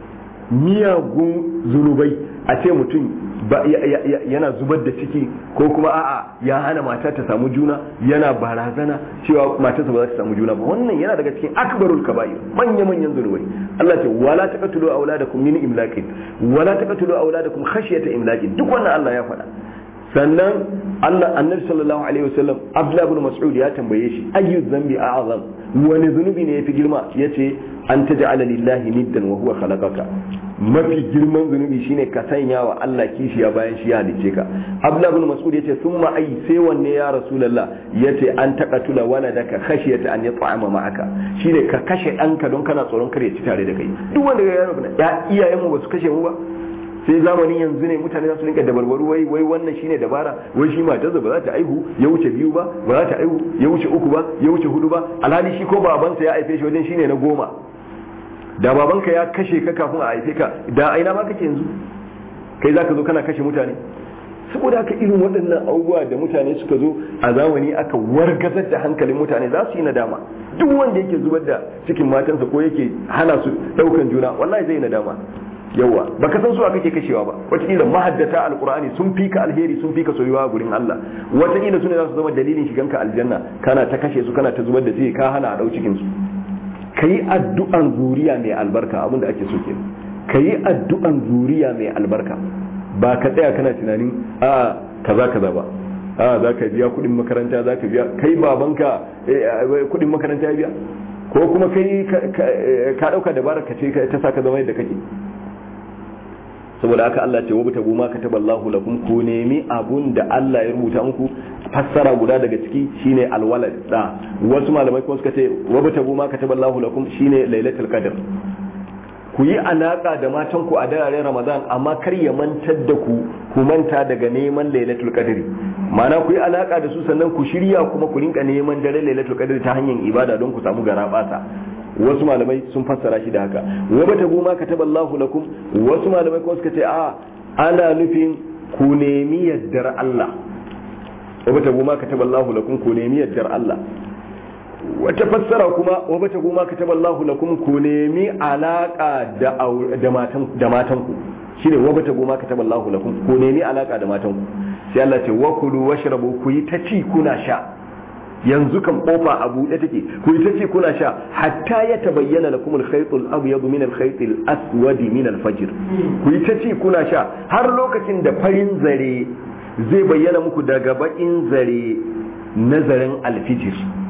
miyagun zunubai a ce mutum yana zubar da ciki ko kuma a'a ya hana mata ta samu juna, yana barazana cewa matarsa ba za ta samu juna ba. Wannan yana daga cikin akbarul kaba'ir, manya-manyan zunubai. Allah ce wala taqtulu auladakum min imlaqin wala taqtulu auladakum khashyata imlaqin, duk wannan Allah ya faɗa. sannan annabi sallallahu alaihi wasallam Abdullah ibn Mas'ud ya tambaye shi ayyu dhanbi a'zam, wani zunubi ne yafi girma? yace an taj'ala lillahi niddan wa huwa khalaqaka, mafi girman zunubi shine ka sanya wa Allah kishiya bayan shi ya halice ka. Abdullah ibn Mas'ud yace summa ai, sai wanne ya rasulullah? yace an taqatula waladaka khashiyata an yat'ama ma'aka, shine ka kashe ɗanka don kana tsoron kare ci tare da kai. Duk wanda ya iyayen mu ba su kashe mu ba, sai zamanin yanzu ne mutane za su rinka dabarbaru wai wannan shine dabara, wai shi matarsa ba za ta aihu ya wuce 2 ba, ba za ta aihu ya wuce 3 ba, ya wuce 4 ba, alhali shi ko babansa ya haife shi wajen shine na 10. da babanka ya kashe ka kafin a haife ka, da aina ma kake yanzu? kai zaka zo kana kashe mutane? saboda haka irin waɗannan abubuwa da mutane suka zo a zamani aka wargazar da hankalin mutane, za su yi nadama. duk wanda yake zubar da cikin matansa ko yake hana su ɗaukan juna, wallahi zai nadama. yawa baka san su aka ke kashewa ba, wataƙila mahaddata alqur'ani sun fi ka alheri, sun fi ka soyuwa gurin Allah, wataƙila su ne za su zama dalilin shiganka aljanna, kana ta kashe su, kana ta zubar da su, ka hana a ɗau cikin su. kayi addu'an zuriya mai albarka, abin da ake so ke kayi addu'an zuriya mai albarka, ba ka tsaya kana tunanin a kaza ba, a za ka biya kuɗin makaranta, za ka biya kai babanka kuɗin makaranta ya biya, ko kuma kai ka ɗauka dabarar ka ce ta sa ka zama yadda kake. saboda haka Allah ce wabtagu ma kataballahu lakum, ku nemi abun da Allah ya rubuta muku. fassara guda daga ciki shine alwalad da, wasu malamai kuma suka ce wabtagu ma kataballahu lakum shine lailatul qadr. ku yi alaka da matan ku a dararen Ramadan, amma kar ya mantar da ku manta daga neman lailatul qadr. ma'ana ku yi alaka da su, sannan ku shirya kuma ku rinka neman daren lailatul qadr ta hanyar ibada don ku samu garabasa. wasu malamai sun fassara shi da haka, wabtagu ma kataballahu lakum. wasu malamai kuma suka ce ana nufin ku nemi yaddar Allah, wabtagu ma kataballahu lakum, ku nemi yaddar Allah. wata fassara kuma wabtagu ma kataballahu lakum, ku nemi alaka da matan ku, shine wabtagu ma kataballahu lakum, ku nemi alaka da matan ku. sai Allah ce wakulu washrabu, ku yi ta ci kuna sha, yanzu kan kofa a buɗe take, ku yi ta ce kuna sha hatta ya tabayyana lakum al-khaytul abyad min al-khaytil aswad min al-fajr. ku yi ta ce kuna sha har lokacin da farin zare zai bayyana muku daga bakin zare na zaren al-fajr.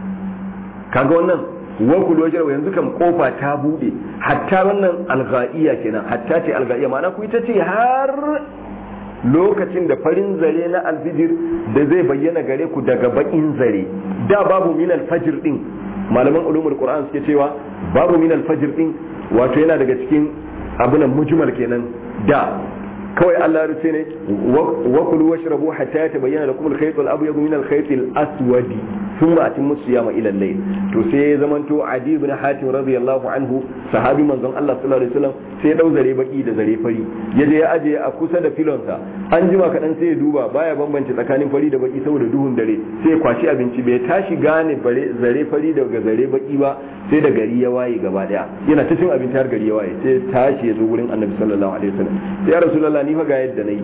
kaga wannan wakul wajar yanzu kan kofa ta buɗe, hatta wannan al-ghaiya kenan, hatta ce al-ghaiya, ma'ana ku yi ta ce har lokacin da farin zare na alfijir da zai bayyana gare ku daga bakin zare. da babu min alfajir din, malaman ulumul qur'an suke cewa babu min alfajir din wato yana daga cikin abunan mujmal kenan. da kawai Allah ya rufe ne wa kulu washrabu hatta yatabayyana lakum al-khayt al-abyad min al-khayt al-aswad thumma atimmu siyama ila al-layl. to sai ya zamanto Adi ibn Hatim radiyallahu anhu, sahabi manzon Allah sallallahu alaihi wasallam, sai ya dau zare baki da zare fari, yaje ya aje a kusa da filonsa. an jima kadan sai ya duba, baya bambance tsakanin fari da baki saboda duhun dare, sai ya kwashi abinci, bai tashi gane zare fari daga zare baki ba sai da gari ya waye gaba daya. yana ta cin abinci har gari ya waye, sai tashi ya zo gurin Annabi sallallahu alaihi wasallam, sai ya Rasulullah ni fa ga yadda nayi.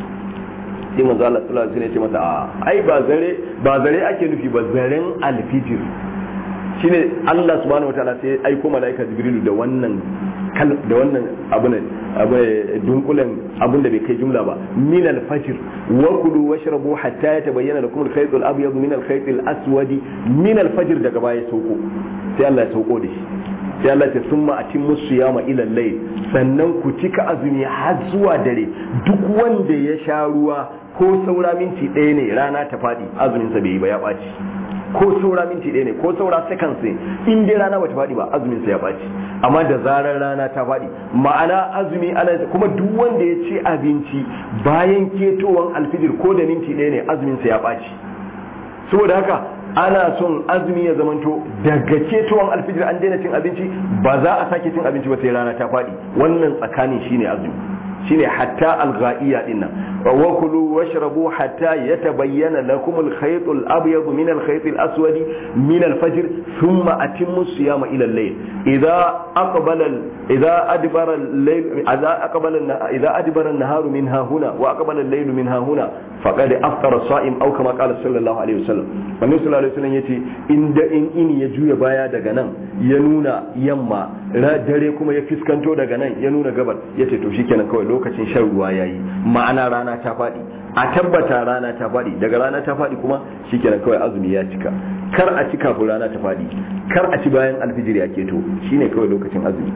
sai manzo Allah sallallahu alaihi wasallam ya ce masa ai ba zare ake nufi ba, zaren alfijir. shine Allah subhanahu wataala sai aiko malaika Jibrilu da wannan dunkulen abun da bai kai jumla ba, min al-fajr wa kulu washrabu hatta yatabayyana lakum al-khayt al-abyad min al-khayt al-aswad min al-fajr, daga baya sauko. sai Allah ya sauko da shi, sai Allah ya summa atimmu siyama ila al-layl, sannan ku cika azumi har zuwa dare. duk wanda ya sha ruwa ko saura minti ɗaya ne rana ta faɗi, azumin sa bai yi ba, ya ɓaci. ko saura minti ɗaya ne, ko saura seconds ne, in dai rana bata faɗi ba, azumin sa ya ɓaci. amma da zarar rana ta faɗi, ma'ana azumi ana kuma duk wanda ya ci abinci bayan ketowan alfijir ko da minti ɗaya ne, azumin sa ya ɓaci. saboda haka ana son azumi ya zamanto daga ketowan alfijir an daina cin abinci, ba za a sake cin abinci ba sai rana ta faɗi. wannan tsakanin shine azumi, shine hatta al-ghaiya dinnan. wa kulu washrabu hatta yatabayyana lakum al-khayt al-abyad min al-khayt al-aswad min al-fajr thumma atimmu siyama ila al-layl. idha adbara an-nahar minha huna wa aqbala al-layl minha huna faqad aftara as-sa'im aw kama qala sallallahu alaihi wasallam. annabi sallallahu alaihi wasallam yace in ini ya juya baya daga nan ya nuna yamma, dare kuma ya fiskanto daga nan ya nuna gabar ya ce to shikenan kawai lokacin shan ruwa yayi ma'ana rana ta faɗi a tabbata rana ta faɗi daga rana ta faɗi kuma shikenan kawai azumi ya cika kar a ci kafin rana ta faɗi kar a ci bayan alfijir ya keto shine kawai lokacin azumi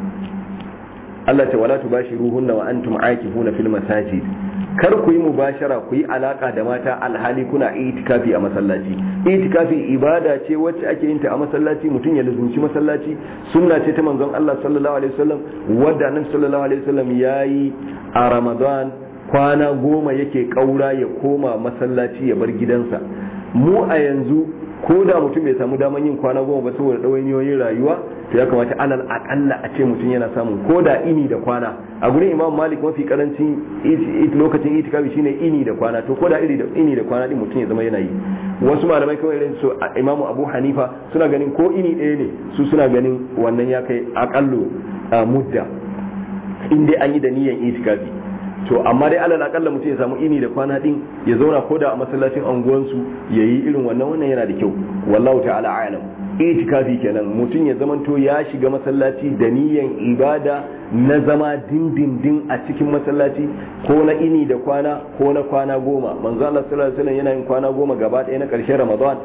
Allah ta wala tubashiruhunna wa antum aakifuna fil masajid kar ku yi mubashara ku yi alaka da mata alhali kuna itikafi a masallaci. Itikafi ibada ce wacce ake yin ta a masallaci, mutum ya lazumci masallaci, sunna ce ta manzon Allah sallallahu alaihi wasallam wadda annabi sallallahu alaihi wasallam yayi a Ramadan kwana 10 yake kaura ya koma masallaci ya bar gidansa. Mu a yanzu ko da mutum bai samu daman yin kwana 10 ba saboda ɗawainiyoyin rayuwa, to ya kamata alal akalla a ce mutum yana samun ko da ini da kwana. A gurin Imam Malik mafi karancin lokacin itikafi shine ini da kwana, to ko da ini da kwana din mutum ya zama yana yi. Wasu malamai kawai irin su Imam Abu Hanifa suna ganin ko ini ɗaya ne, su suna ganin wannan ya kai akallo mudda in dai an yi da niyyar itikafi. To amma dai alal akalla mutum ya samu ini da kwana din ya zauna ko da a masallacin anguwansu ya yi irin wannan yana da kyau. Wallahu ta'ala a'lam. Itikafi kenan mutum ya zamanto ya shiga masallaci da niyan ibada na zama dindindin a cikin masallaci ko na ini da kwana ko na kwana 10. Manzo Allah sallallahu alaihi wasallam yana yin kwana 10 gaba ɗaya na ƙarshen Ramadan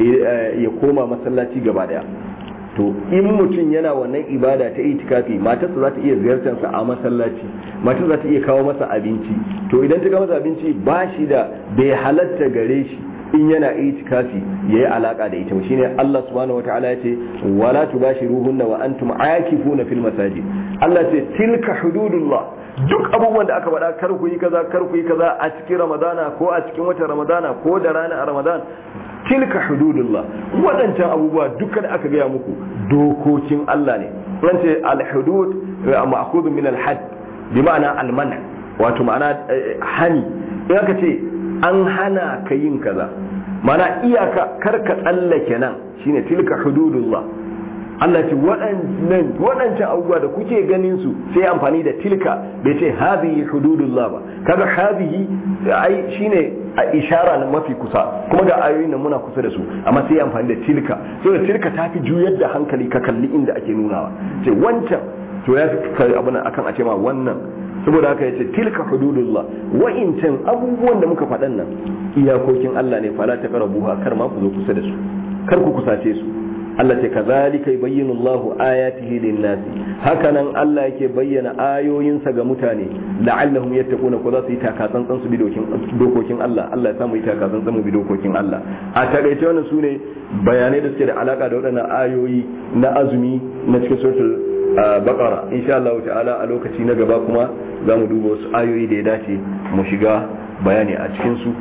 ya koma masallaci gaba ɗaya. To in mutum yana wannan ibada ta itikafi, matarsa za ta iya ziyartarsa a masallaci, matar za ta iya kawo masa abinci. To idan ta kawo masa abinci ba shi da bai halatta gare shi in yana itikafi yayi alaka da ita. Shine Allah subhanahu wataala yace wala tubashiruhunna wa antum aakifuna fil masajid. Allah ce tilka hududullah, duk abubuwan da aka faɗa kar ku yi kaza kar ku yi kaza a cikin Ramadana ko a cikin watan Ramadana ko da rana a Ramadan, tilka hududullah, waɗancan abubuwa duka da aka gaya muku dokokin Allah ne. Wance al-hudud ma'khudh min al-hadd bi ma'ana al-man', wato ma'ana hani. In aka ce an hana ka yin kaza, mana iyaka karka tsallake nan, shine tilka hududullah. Allah ce waɗancan abubuwa da kuke ganin su sai amfani da tilka, bai ce hadhihi hududullah ba. Kaga hadhihi ai shine a ishara na mafi kusa, kuma ga ayoyin nan muna kusa da su, amma sai amfani da tilka. So da tilka ta fi juyar da hankali ka kalli inda ake nunawa. Ce wancan to ya fi abin akan a ce ma wannan. Saboda haka ya ce tilka hududullah, wa'incan abubuwan da muka faɗan nan iyakokin Allah ne, fala taqrabuha, kar ma ku zo kusa da su, kar ku kusace su. Allah ce kazalika yubayyinu Allahu ayatihi lin-nasi, hakanan Allah yake bayyana ayoyinsa ga mutane la'allahum yattaquna, ko za su yi takatsantsan su bi dokokin Allah. Allah ya samu yi takatsantsan mu bi dokokin Allah. A takaice wannan sune bayanai da suke da alaka da waɗannan ayoyi na azumi na cikin suratul Baqara. Insha Allah ta'ala a lokaci na gaba kuma za mu duba wasu ayoyi da ya dace mu shiga bayani a cikin su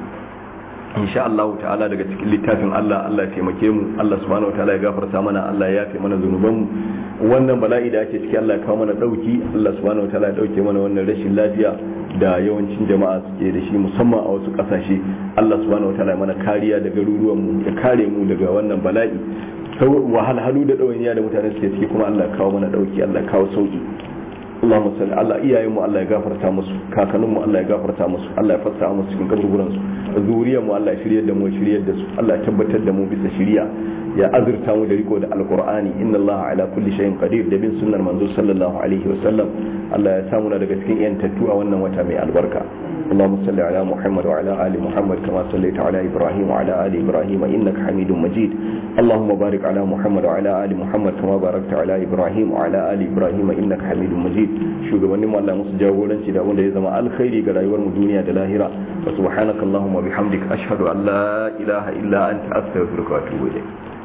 insha Allah ta'ala daga cikin littafin Allah. Allah ya taimake mu, Allah subhanahu wataala ya gafarta mana, Allah ya yafe mana zunuban mu. Wannan bala'i da ake ciki Allah ya kawo mana dauki, Allah subhanahu wataala ya dauke mana wannan rashin lafiya da yawancin jama'a suke da shi musamman a wasu kasashe. Allah subhanahu wataala ya mana kariya da garuruwan mu, ya kare mu daga wannan bala'i, wahalhalu da ɗawainiya da mutane suke ciki, kuma Allah ya kawo mana dauki, Allah ya kawo sauki. Allahumma salli Allah, iyayenmu Allah ya gafarta musu, kakanninmu Allah ya gafarta musu, Allah ya fassara musu cikin kaburburan su, zuriyarmu Allah ya shiryar da mu, shiryar da su, Allah ya tabbatar da mu bisa shiriya, ya azurta mu da riko da alqur'ani. Inna Allah ala kulli shay'in qadir, da bin sunnar manzo sallallahu alaihi wa sallam. Allah ya samu daga cikin yantattu a wannan wata mai albarka. اللهم صل على محمد وعلى آل محمد كما صليت على إبراهيم وعلى آل إبراهيم إنك حميد مجيد. اللهم بارك على محمد وعلى آل محمد كما باركت على إبراهيم وعلى آل إبراهيم إنك حميد مجيد. shugabannin Allah musu jagoranci da wanda ya zama alkhairi ga rayuwar mu duniya da lahira. Wa subhanakallahumma bihamdika ashhadu an la ilaha illa anta astaghfiruka wa atubu ilayk.